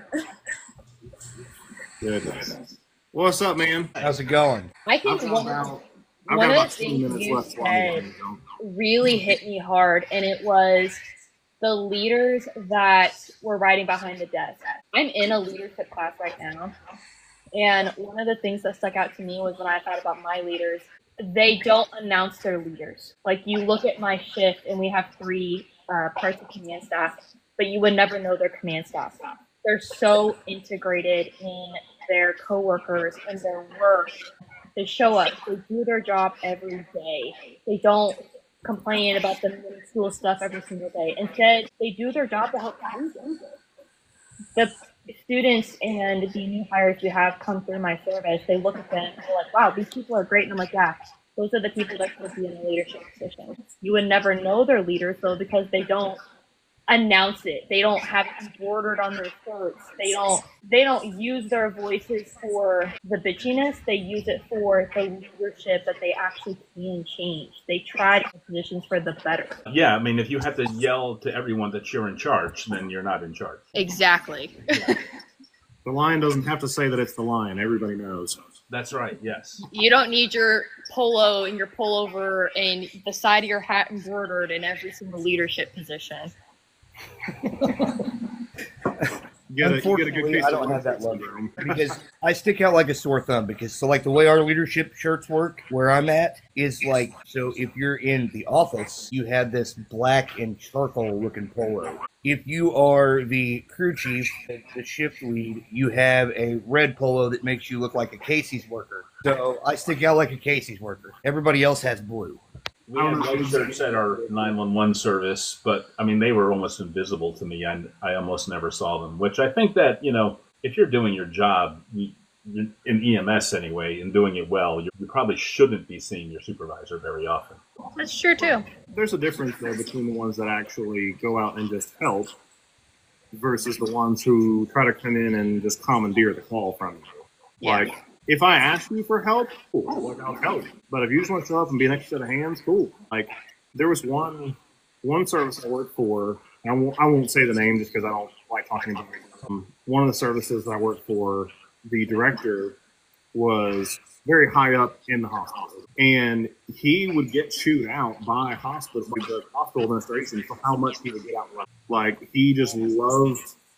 Goodness. What's up, man? How's it going? I think one of the things you said really hit me hard, and it was the leaders that were riding behind the desk. I'm in a leadership class right now, and one of the things that stuck out to me was when I thought about my leaders, they don't announce their leaders. Like, you look at my shift, and we have 3 parts of command staff, but you would never know their command staff. They're so integrated in their coworkers and their work. They show up. They do their job every day. They don't complain about the school stuff every single day. Instead, they do their job to help students. The students and the new hires we have come through my service, they look at them and they're like, wow, these people are great. And I'm like, yeah, those are the people that could be in a leadership position. You would never know they're leaders, though, because they don't announce it. They don't have it embroidered on their shirts. They don't use their voices for the bitchiness. They use it for the leadership that they actually can change. They try to make positions for the better. Yeah, I mean, if you have to yell to everyone that you're in charge, then you're not in charge. Exactly. The lion doesn't have to say that it's the lion. Everybody knows. That's right, yes. You don't need your polo and your pullover and the side of your hat embroidered in every single leadership position. Unfortunately, I don't have that luxury because I stick out like a sore thumb like the way our leadership shirts work where I'm at is like, so if you're in the office, you have this black and charcoal looking polo. If you are the crew chief, the shift lead, you have a red polo that makes you look like a Casey's worker. So I stick out like a Casey's worker. Everybody else has blue. We had white shirts at our 911 service, but I mean, they were almost invisible to me. I almost never saw them, which I think that, if you're doing your job in EMS anyway and doing it well, you probably shouldn't be seeing your supervisor very often. That's true too. There's a difference there between the ones that actually go out and just help versus the ones who try to come in and just commandeer the call from you. Yeah. Like, if I ask you for help, cool, I'll help. But if you just want to show up and be an extra set of hands, cool. Like, there was one service I worked for, and I won't say the name just because I don't like talking about it. One of the services that I worked for, the director was very high up in the hospital. And he would get chewed out by the hospital administration for how much he would get out. Like, he just loved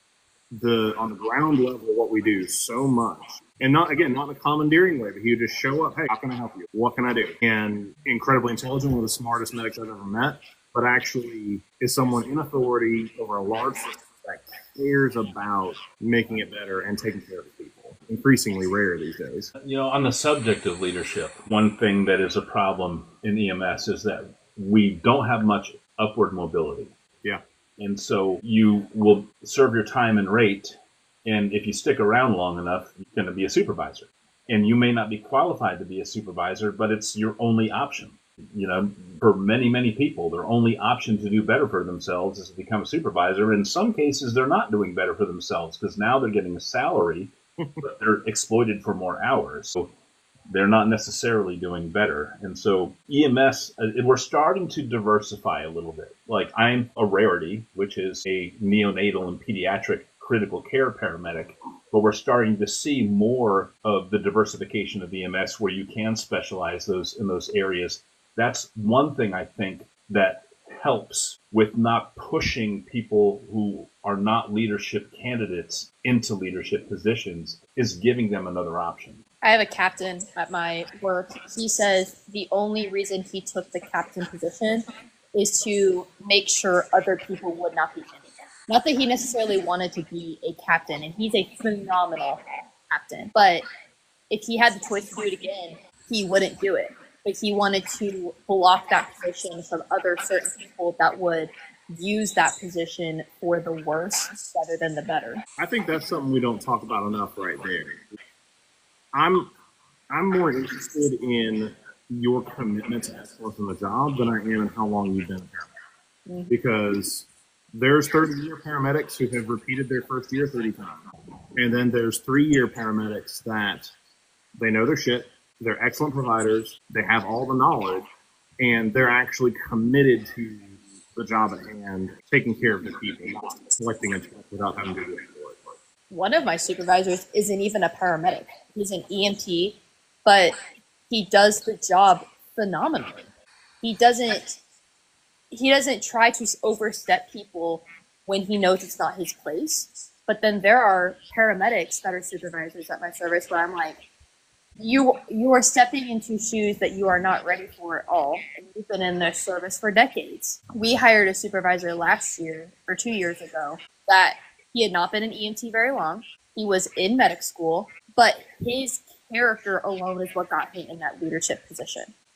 on the ground level what we do so much. And not in a commandeering way, but he would just show up, hey, how can I help you? What can I do? And incredibly intelligent, one of the smartest medics I've ever met, but actually is someone in authority over a large system that cares about making it better and taking care of people. Increasingly rare these days. On the subject of leadership, one thing that is a problem in EMS is that we don't have much upward mobility. Yeah. And so you will serve your time and rate, and if you stick around long enough, you're going to be a supervisor. And you may not be qualified to be a supervisor, but it's your only option. For many, many people, their only option to do better for themselves is to become a supervisor. In some cases, they're not doing better for themselves because now they're getting a salary, but they're exploited for more hours. So they're not necessarily doing better. And so EMS, we're starting to diversify a little bit. Like, I'm a Rarity, which is a neonatal and pediatric critical care paramedic, but we're starting to see more of the diversification of EMS where you can specialize in those areas. That's one thing I think that helps with not pushing people who are not leadership candidates into leadership positions, is giving them another option. I have a captain at my work. He says the only reason he took the captain position is to make sure other people would not be in it. Not that he necessarily wanted to be a captain, and he's a phenomenal captain. But if he had the choice to do it again, he wouldn't do it. But he wanted to block that position from other certain people that would use that position for the worse rather than the better. I think that's something we don't talk about enough right there. I'm more interested in your commitment to excellence in the job than I am in how long you've been there. Because there's 30-year paramedics who have repeated their first year 30 times. And then there's 3-year paramedics that they know their shit, they're excellent providers, they have all the knowledge, and they're actually committed to the job at hand, taking care of the people, not collecting a check without having to do it. One of my supervisors isn't even a paramedic. He's an EMT, but he does the job phenomenally. He doesn't try to overstep people when he knows it's not his place. But then there are paramedics that are supervisors at my service where I'm like, you are stepping into shoes that you are not ready for at all. And you've been in their service for decades. We hired a supervisor last year or 2 years ago that he had not been an EMT very long. He was in medic school, but his character alone is what got him in that leadership position.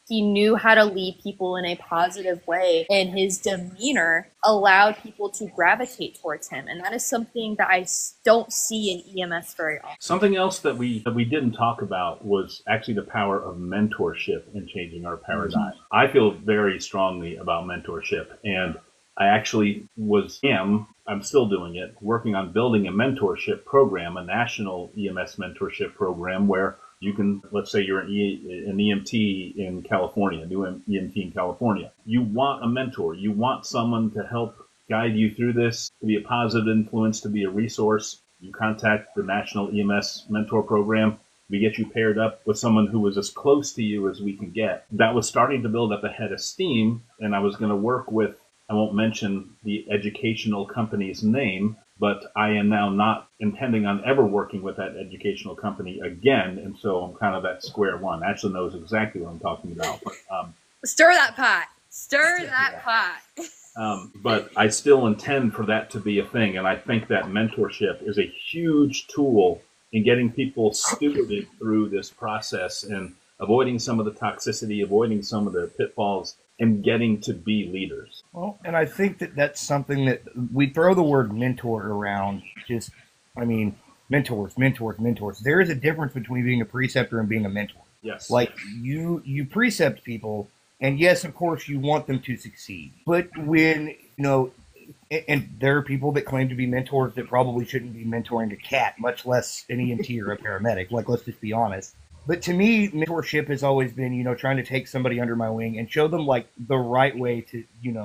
He knew how to lead people in a positive way, and his demeanor allowed people to gravitate towards him. And that is something that I don't see in EMS very often. Something else that we didn't talk about was actually the power of mentorship in changing our paradigm. Mm-hmm. I feel very strongly about mentorship, and I actually I'm still doing it, working on building a mentorship program, a national EMS mentorship program where you can, let's say you're an EMT in California, new EMT in California. You want a mentor. You want someone to help guide you through this, to be a positive influence, to be a resource. You contact the National EMS Mentor Program. We get you paired up with someone who is as close to you as we can get. That was starting to build up a head of steam, and I was going to work with, I won't mention the educational company's name, but I am now not intending on ever working with that educational company again, and so I'm kind of at square one. Ashley knows exactly what I'm talking about. But, stir that pot. Stir that pot. But I still intend for that to be a thing, and I think that mentorship is a huge tool in getting people stewarded through this process and avoiding some of the toxicity, avoiding some of the pitfalls, and getting to be leaders. Well, and I think that that's something that we throw the word mentor around. Mentors. There is a difference between being a preceptor and being a mentor. Yes. Like you precept people, and yes, of course, you want them to succeed. But when, and there are people that claim to be mentors that probably shouldn't be mentoring a cat, much less an EMT or a paramedic. Like, let's just be honest. But to me, mentorship has always been, trying to take somebody under my wing and show them like the right way to,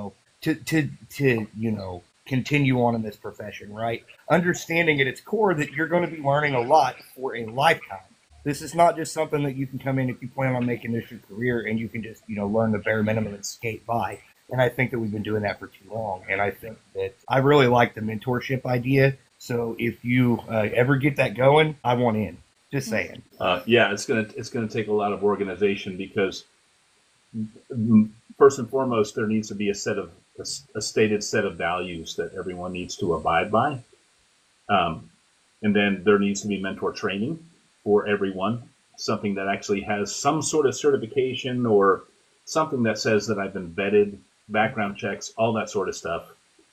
continue on in this profession, right? Understanding at its core that you're going to be learning a lot for a lifetime. This is not just something that you can come in if you plan on making this your career and you can just, learn the bare minimum and skate by. And I think that we've been doing that for too long. And I think that I really like the mentorship idea. So if you ever get that going, I want in. Just saying. It's gonna take a lot of organization because first and foremost, there needs to be a stated set of values that everyone needs to abide by, and then there needs to be mentor training for everyone, something that actually has some sort of certification or something that says that I've been vetted, background checks, all that sort of stuff.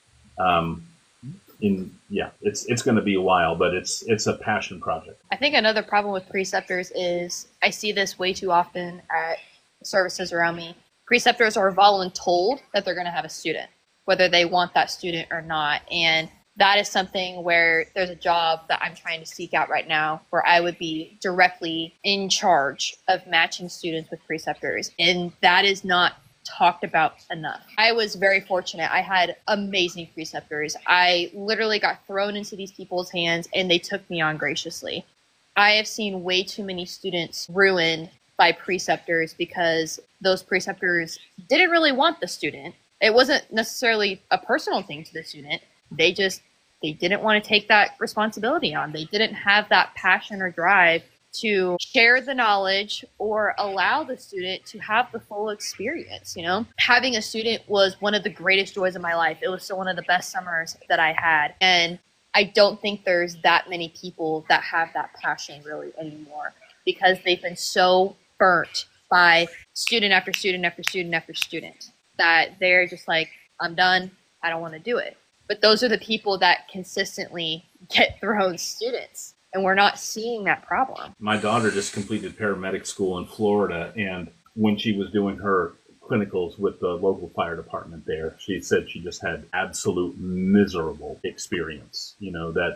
It's going to be a while, but it's a passion project. I think another problem with preceptors is I see this way too often at services around me. Preceptors are voluntold that they're going to have a student, whether they want that student or not. And that is something where there's a job that I'm trying to seek out right now where I would be directly in charge of matching students with preceptors. And that is not talked about enough. I was very fortunate. I had amazing preceptors. I literally got thrown into these people's hands and they took me on graciously. I have seen way too many students ruined by preceptors because those preceptors didn't really want the student. It wasn't necessarily a personal thing to the student. They didn't want to take that responsibility on. They didn't have that passion or drive to share the knowledge or allow the student to have the full experience. Having a student was one of the greatest joys of my life. It was still one of the best summers that I had. And I don't think there's that many people that have that passion really anymore because they've been so burnt by student after student after student after student that they're just like, I'm done. I don't want to do it. But those are the people that consistently get thrown students. And we're not seeing that problem. My daughter just completed paramedic school in Florida, and when she was doing her clinicals with the local fire department there, she said she just had absolute miserable experience. That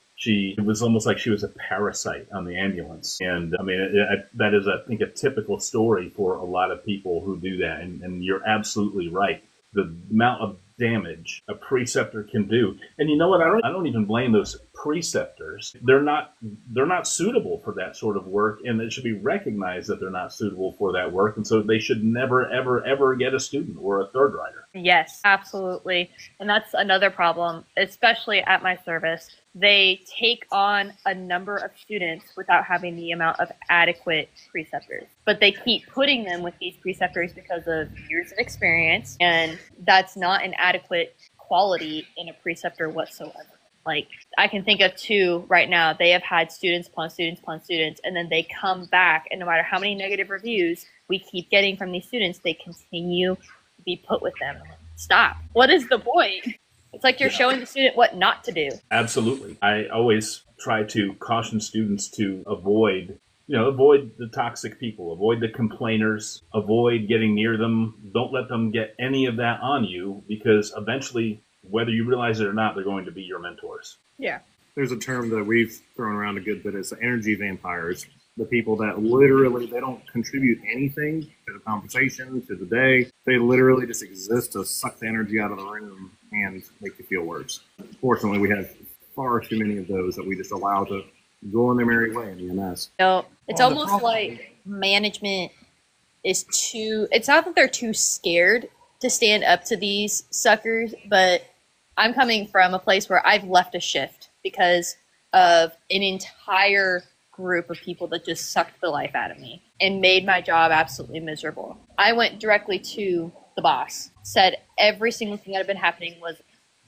it was almost like she was a parasite on the ambulance. And I mean, that is, I think, a typical story for a lot of people who do that. And you're absolutely right. The amount of damage a preceptor can do. And you know what? I don't even blame those preceptors. They're not suitable for that sort of work, and it should be recognized that they're not suitable for that work. And so they should never, ever, ever get a student or a third rider. Yes, absolutely. And that's another problem, especially at my service. They take on a number of students without having the amount of adequate preceptors. But they keep putting them with these preceptors because of years of experience, and that's not an adequate quality in a preceptor whatsoever. Like, I can think of 2 right now. They have had students upon students upon students, and then they come back, and no matter how many negative reviews we keep getting from these students, they continue to be put with them. Stop. What is the point? It's like you're showing the student what not to do. Absolutely. I always try to caution students to avoid the toxic people, avoid the complainers, avoid getting near them. Don't let them get any of that on you, because eventually, whether you realize it or not, they're going to be your mentors. Yeah. There's a term that we've thrown around a good bit. It's the energy vampires. The people that literally, they don't contribute anything to the conversation, to the day. They literally just exist to suck the energy out of the room and make you feel worse. Fortunately, we have far too many of those that we just allow to go on their merry way in EMS. So it's almost like management is too, it's not that they're too scared to stand up to these suckers, but I'm coming from a place where I've left a shift because of an entire group of people that just sucked the life out of me and made my job absolutely miserable. I went directly to the boss, said every single thing that had been happening was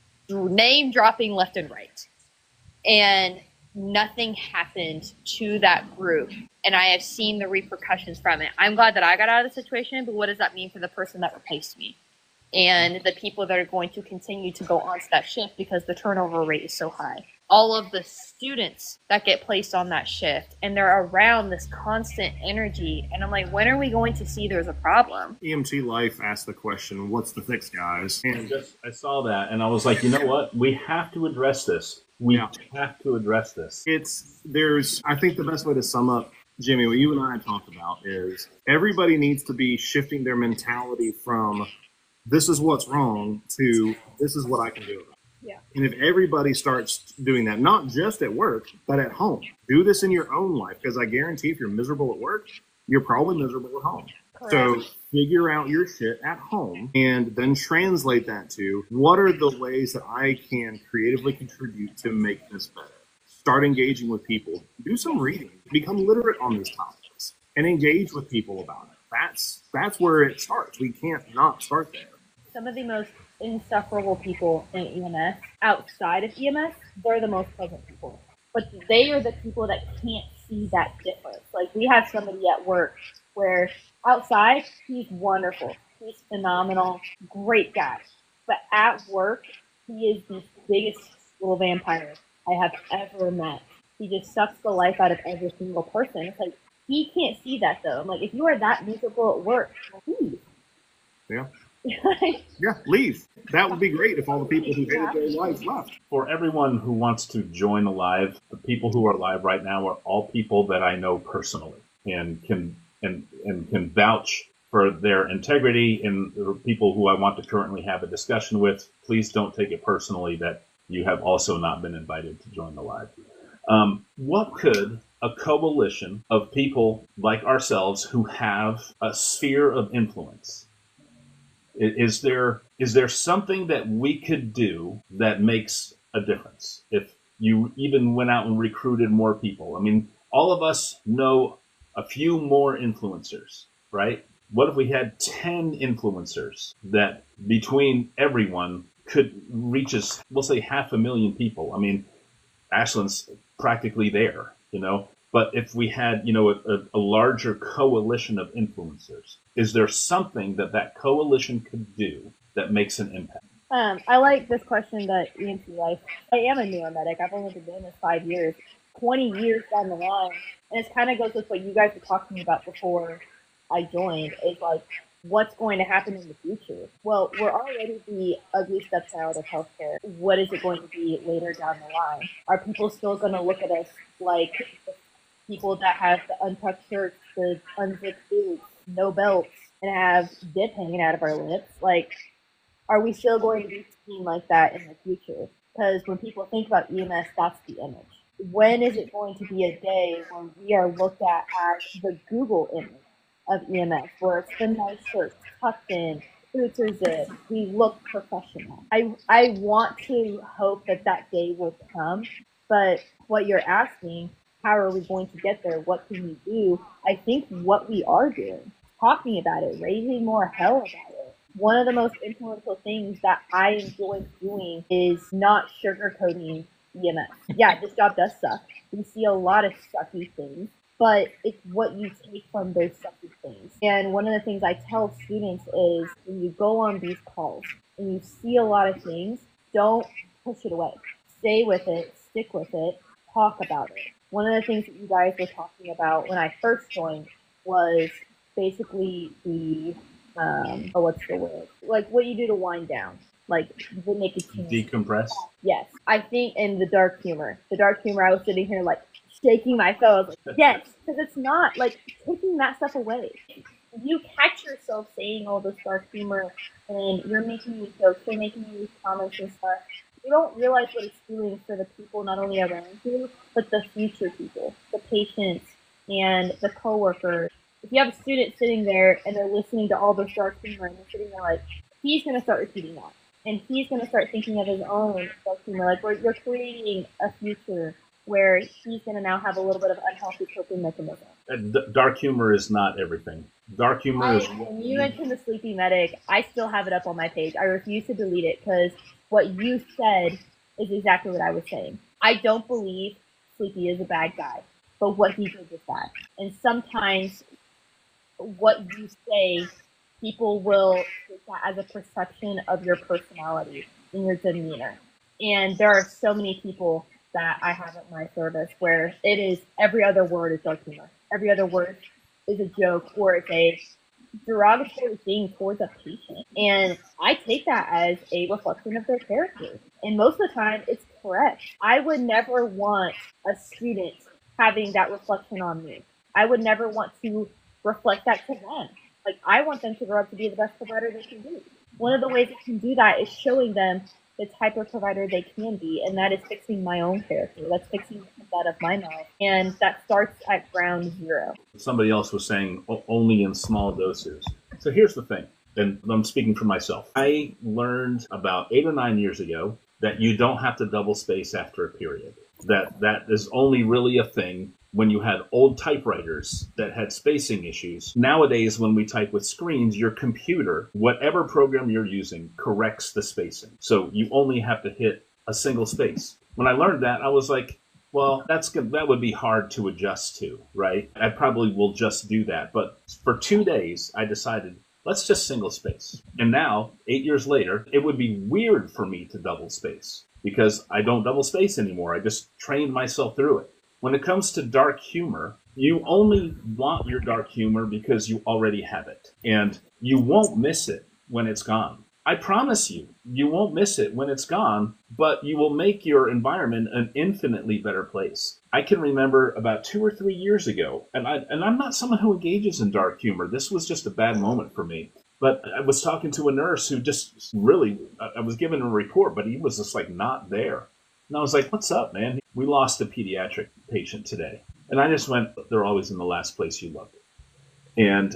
name dropping left and right. And nothing happened to that group. And I have seen the repercussions from it. I'm glad that I got out of the situation, but what does that mean for the person that replaced me? And the people that are going to continue to go onto that shift because the turnover rate is so high. All of the students that get placed on that shift, and they're around this constant energy. And I'm like, when are we going to see there's a problem? EMT Life asked the question, what's the fix, guys? And I saw that, and I was like, you know what? We have to address this. We have to address this. I think the best way to sum up, Jimmy, what you and I talked about is everybody needs to be shifting their mentality from this is what's wrong to this is what I can do about it. Yeah. And if everybody starts doing that, not just at work, but at home, do this in your own life, because I guarantee if you're miserable at work, you're probably miserable at home. Correct. So figure out your shit at home and then translate that to what are the ways that I can creatively contribute to make this better. Start engaging with people. Do some reading. Become literate on these topics and engage with people about it. That's where it starts. We can't not start there. Some of the most insufferable people in EMS, outside of EMS, they're the most pleasant people. But they are the people that can't see that difference. Like, we have somebody at work where outside, he's wonderful. He's phenomenal. Great guy. But at work, he is the biggest little vampire I have ever met. He just sucks the life out of every single person. It's like, he can't see that, though. I'm like, if you are that miserable at work, leave. Yeah. Yeah, leave. That would be great if all the people who hated their lives left. For everyone who wants to join Alive, the people who are alive right now are all people that I know personally and can vouch for their integrity, and the people who I want to currently have a discussion with. Please don't take it personally that you have also not been invited to join Alive. What could a coalition of people like ourselves who have a sphere of influence, is there something that we could do that makes a difference? If you even went out and recruited more people, I mean, all of us know a few more influencers, right? What if we had 10 influencers that between everyone could reach us, we'll say 500,000 people. I mean, Ashland's practically there, but if we had, a larger coalition of influencers, is there something that coalition could do that makes an impact? I like this question that EMT Life. I am a newer medic. I've only been doing this 5 years, 20 years down the line. And it kind of goes with what you guys were talking about before I joined. Is like, what's going to happen in the future? Well, we're already the ugly stepchild of healthcare. What is it going to be later down the line? Are people still going to look at us like people that have the untucked shirts, the unzipped boots, no belts, and have dip hanging out of our lips? Like, are we still going to be seen like that in the future? Because when people think about EMS, that's the image. When is it going to be a day when we are looked at as the Google image of EMS, where it's the nice shirts tucked in, boots are zipped, we look professional? I want to hope that day will come, but what you're asking, how are we going to get there? What can we do? I think what we are doing, talking about it, raising more hell about it. One of the most influential things that I enjoy doing is not sugarcoating EMS. Yeah, this job does suck. We see a lot of sucky things, but it's what you take from those sucky things. And one of the things I tell students is when you go on these calls and you see a lot of things, don't push it away. Stay with it, stick with it, talk about it. One of the things that you guys were talking about when I first joined was basically the, what's the word? Like what you do to wind down. Like the nicotine. Decompress? Yes. I think in the dark humor. The dark humor, I was sitting here like shaking my phone. I was like, yes, because it's not like taking that stuff away. You catch yourself saying all this dark humor and you're making these jokes, you're making these comments and stuff. You don't realize what it's doing for the people not only around you, but the future people, the patients and the coworkers. If you have a student sitting there and they're listening to all this dark humor and they're sitting there like, he's going to start repeating that. And he's going to start thinking of his own dark humor. Like you're creating a future where he's going to now have a little bit of unhealthy coping mechanism. Dark humor is not everything. Dark humor is... When you mentioned the Sleepy Medic, I still have it up on my page. I refuse to delete it because what you said is exactly what I was saying. I don't believe Sleepy is a bad guy, but what he did was bad. And sometimes what you say, people will take that as a perception of your personality and your demeanor. And there are so many people that I have at my service where it is every other word is dark humor. Every other word is a joke or it's a derogatory thing towards a patient. And I take that as a reflection of their character. And most of the time it's correct. I would never want a student having that reflection on me. I would never want to reflect that to them. Like, I want them to grow up to be the best provider they can be. One of the ways I can do that is showing them the type of provider they can be, and that is fixing my own character. That's fixing that of my mouth. And that starts at ground zero. Somebody else was saying only in small doses. So here's the thing, and I'm speaking for myself. I learned about 8 or 9 years ago that you don't have to double space after a period. That is only really a thing when you had old typewriters that had spacing issues. Nowadays, when we type with screens, your computer, whatever program you're using, corrects the spacing. So you only have to hit a single space. When I learned that, I was like, well, that would be hard to adjust to, right? I probably will just do that. But for 2 days, I decided, let's just single space. And now, 8 years later, it would be weird for me to double space because I don't double space anymore. I just trained myself through it. When it comes to dark humor, you only want your dark humor because you already have it. And you won't miss it when it's gone. I promise you, you won't miss it when it's gone, but you will make your environment an infinitely better place. I can remember about 2 or 3 years ago, and I'm not someone who engages in dark humor. This was just a bad moment for me. But I was talking to a nurse who just really, I was giving him a report, but he was just like not there. And I was like, what's up, man? We lost a pediatric patient today. And I just went, they're always in the last place you loved it. And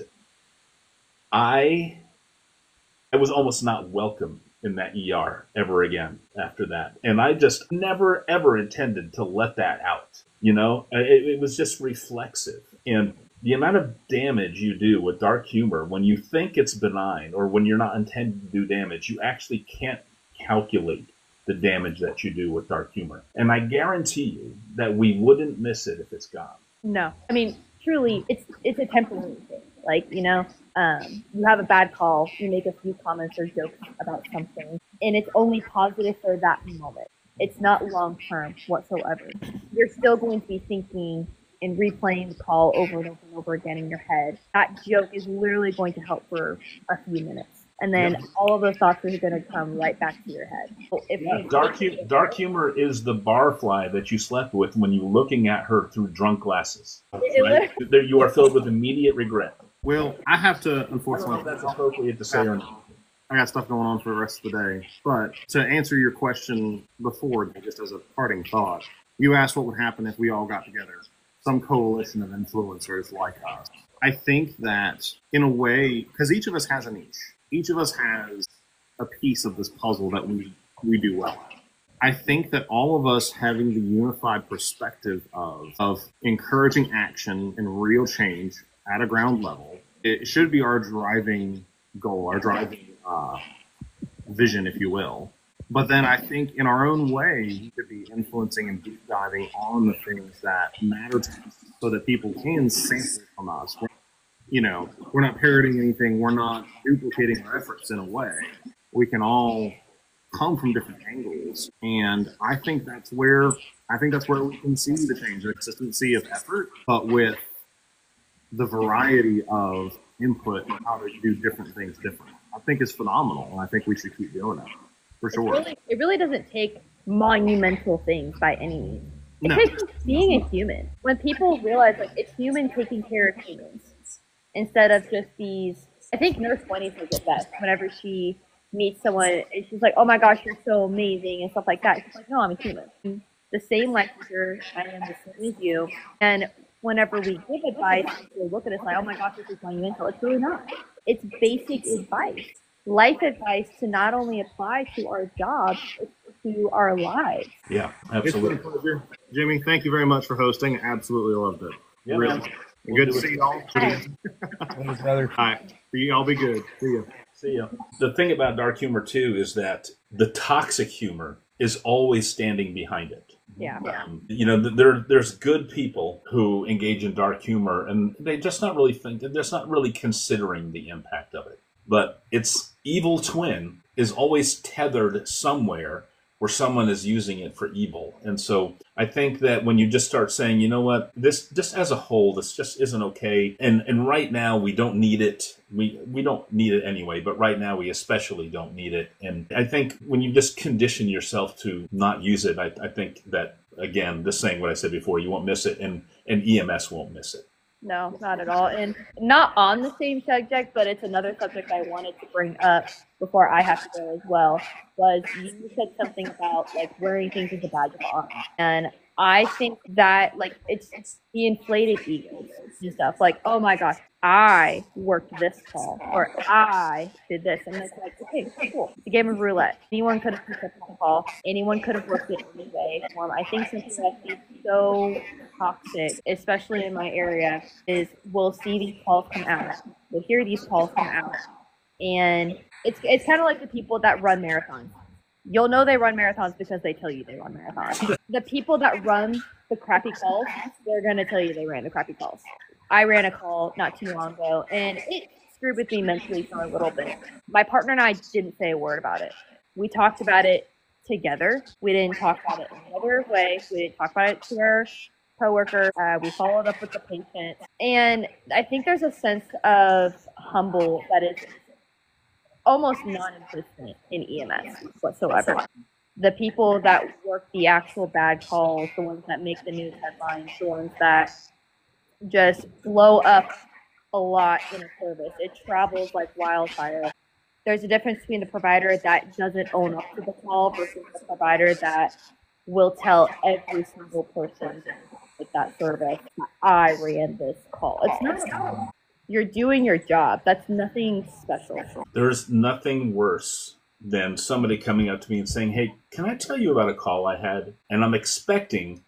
I was almost not welcome in that ER ever again after that. And I just never, ever intended to let that out. You know, it was just reflexive. And the amount of damage you do with dark humor when you think it's benign or when you're not intended to do damage, you actually can't calculate the damage that you do with dark humor. And I guarantee you that we wouldn't miss it if it's gone. No. I mean, truly, it's a temporary thing. Like, you know, you have a bad call, you make a few comments or jokes about something, and it's only positive for that moment. It's not long-term whatsoever. You're still going to be thinking and replaying the call over and over and over again in your head. That joke is literally going to help for a few minutes. And then all of those thoughts are going to come right back to your head. Dark humor is the barfly that you slept with when you're looking at her through drunk glasses. Right? You are filled with immediate regret. Well, I have to, unfortunately, I don't know if that's appropriate to say or not. I got stuff going on for the rest of the day. But to answer your question before, just as a parting thought, you asked what would happen if we all got together, some coalition of influencers like us. I think that in a way, because each of us has a niche. Each of us has a piece of this puzzle that we do well at. I think that all of us having the unified perspective of encouraging action and real change at a ground level, it should be our driving goal, our driving vision, if you will. But then I think in our own way, we could be influencing and deep diving on the things that matter to us so that people can sample from us. We're not parroting anything. We're not duplicating our efforts in a way. We can all come from different angles. And I think that's where we can see the change, the consistency of effort, but with the variety of input and how to do different things differently. I think it's phenomenal, and I think we should keep doing it for sure. It really doesn't take monumental things by any means. It takes being a human. When people realize like it's human taking care of humans instead of just these. I think Nurse Wendy says it best whenever she meets someone and she's like, "Oh my gosh, you're so amazing" and stuff like that. She's like, "No, I'm a human. I'm the same licensure. I am the same as you." And whenever we give advice, people look at us like, "Oh my gosh, this is monumental." It's really not. It's basic advice. Life advice to not only apply to our jobs, but to our lives. Yeah, absolutely. It's been a pleasure. Jimmy, thank you very much for hosting. Absolutely loved it. Yeah, really. Good to see you all. All right. Y'all be good. See ya. See ya. The thing about dark humor, too, is that the toxic humor is always standing behind it. Yeah. There's good people who engage in dark humor, and they're just not really considering the impact of it. But its evil twin is always tethered somewhere where someone is using it for evil. And so I think that when you just start saying, you know what, this just as a whole, this just isn't okay. And right now we don't need it. We don't need it anyway, but right now we especially don't need it. And I think when you just condition yourself to not use it, I think that, again, just saying what I said before, you won't miss it, and EMS won't miss it. No, not at all. And not on the same subject, but it's another subject I wanted to bring up before I have to go as well, was you said something about like wearing things as a badge of honor. And I think that like it's the inflated egos and stuff. Like, oh my gosh, I worked this call, or I did this. And it's like, okay, cool. It's a game of roulette. Anyone could have picked up the call. Anyone could have worked it anyway. I think something that is so toxic, especially in my area, is we'll see these calls come out. We'll hear these calls come out. And it's kind of like the people that run marathons. You'll know they run marathons because they tell you they run marathons. The people that run the crappy calls, they're going to tell you they ran the crappy calls. I ran a call not too long ago, and it screwed with me mentally for a little bit. My partner and I didn't say a word about it. We talked about it together. We didn't talk about it any other way. We didn't talk about it to our coworker. We followed up with the patient. And I think there's a sense of humble that is almost non-existent in EMS whatsoever. The people that work the actual bad calls, the ones that make the news headlines, the ones that just blow up a lot in a service. It travels like wildfire. There's a difference between the provider that doesn't own up to the call versus the provider that will tell every single person with that service, I ran this call. It's not about you're doing your job. That's nothing special. There's nothing worse than somebody coming up to me and saying, "Hey, can I tell you about a call I had?" And I'm expecting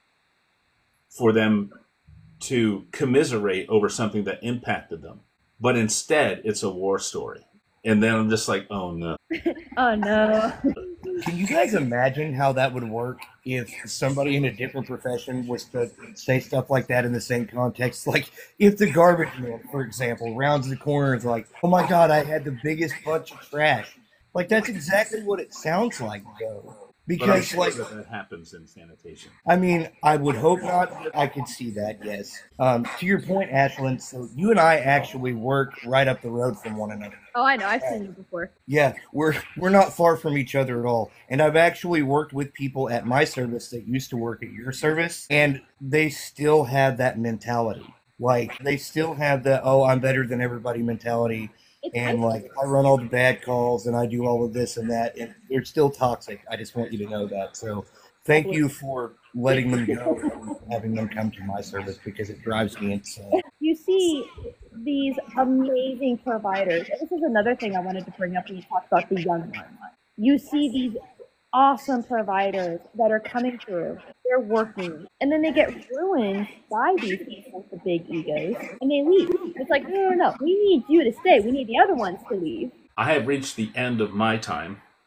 for them to commiserate over something that impacted them. But instead, it's a war story. And then I'm just like, oh no. Oh no. Can you guys imagine how that would work if somebody in a different profession was to say stuff like that in the same context? Like if the garbage man, for example, rounds the corner and is like, oh my God, I had the biggest bunch of trash. Like that's exactly what it sounds like, though. Because sure like that happens in sanitation. I mean, I would hope not. But I could see that, yes. To your point, Ashlyn, so you and I actually work right up the road from one another. Oh, I know. I've seen you before. Yeah, we're not far from each other at all. And I've actually worked with people at my service that used to work at your service, and they still have that mentality. Like, they still have the, oh, I'm better than everybody mentality. And like I run all the bad calls and I do all of this and that, and they're still toxic. I just want you to know that. So thank you for letting them go and having them come to my service because it drives me insane. You see these amazing providers. And this is another thing I wanted to bring up when you talk about the young ones. You see these awesome providers that are coming through. They're working. And then they get ruined by these people with the big egos. And they leave. It's like, no. We need you to stay. We need the other ones to leave. I have reached the end of my time.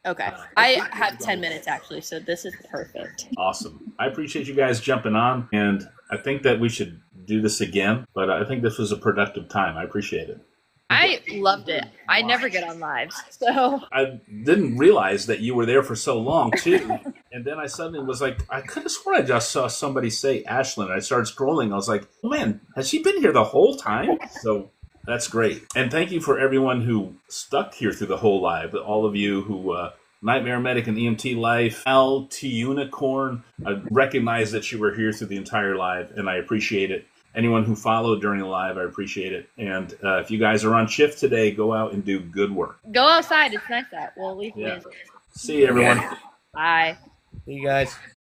Okay. I have 10 minutes actually, so this is perfect. Awesome. I appreciate you guys jumping on, and I think that we should do this again, but I think this was a productive time. I appreciate it. I loved it. I never get on lives, so. I didn't realize that you were there for so long, too. And then I suddenly was like, I could have sworn I just saw somebody say Ashlyn. I started scrolling. I was like, oh, man, has she been here the whole time? So that's great. And thank you for everyone who stuck here through the whole live. All of you who, Nightmare Medic and EMT Life, LT Unicorn, I recognize that you were here through the entire live, and I appreciate it. Anyone who followed during the live, I appreciate it. And if you guys are on shift today, go out and do good work. Go outside. It's nice out. We'll leave you in. See you, everyone. Bye. See you guys.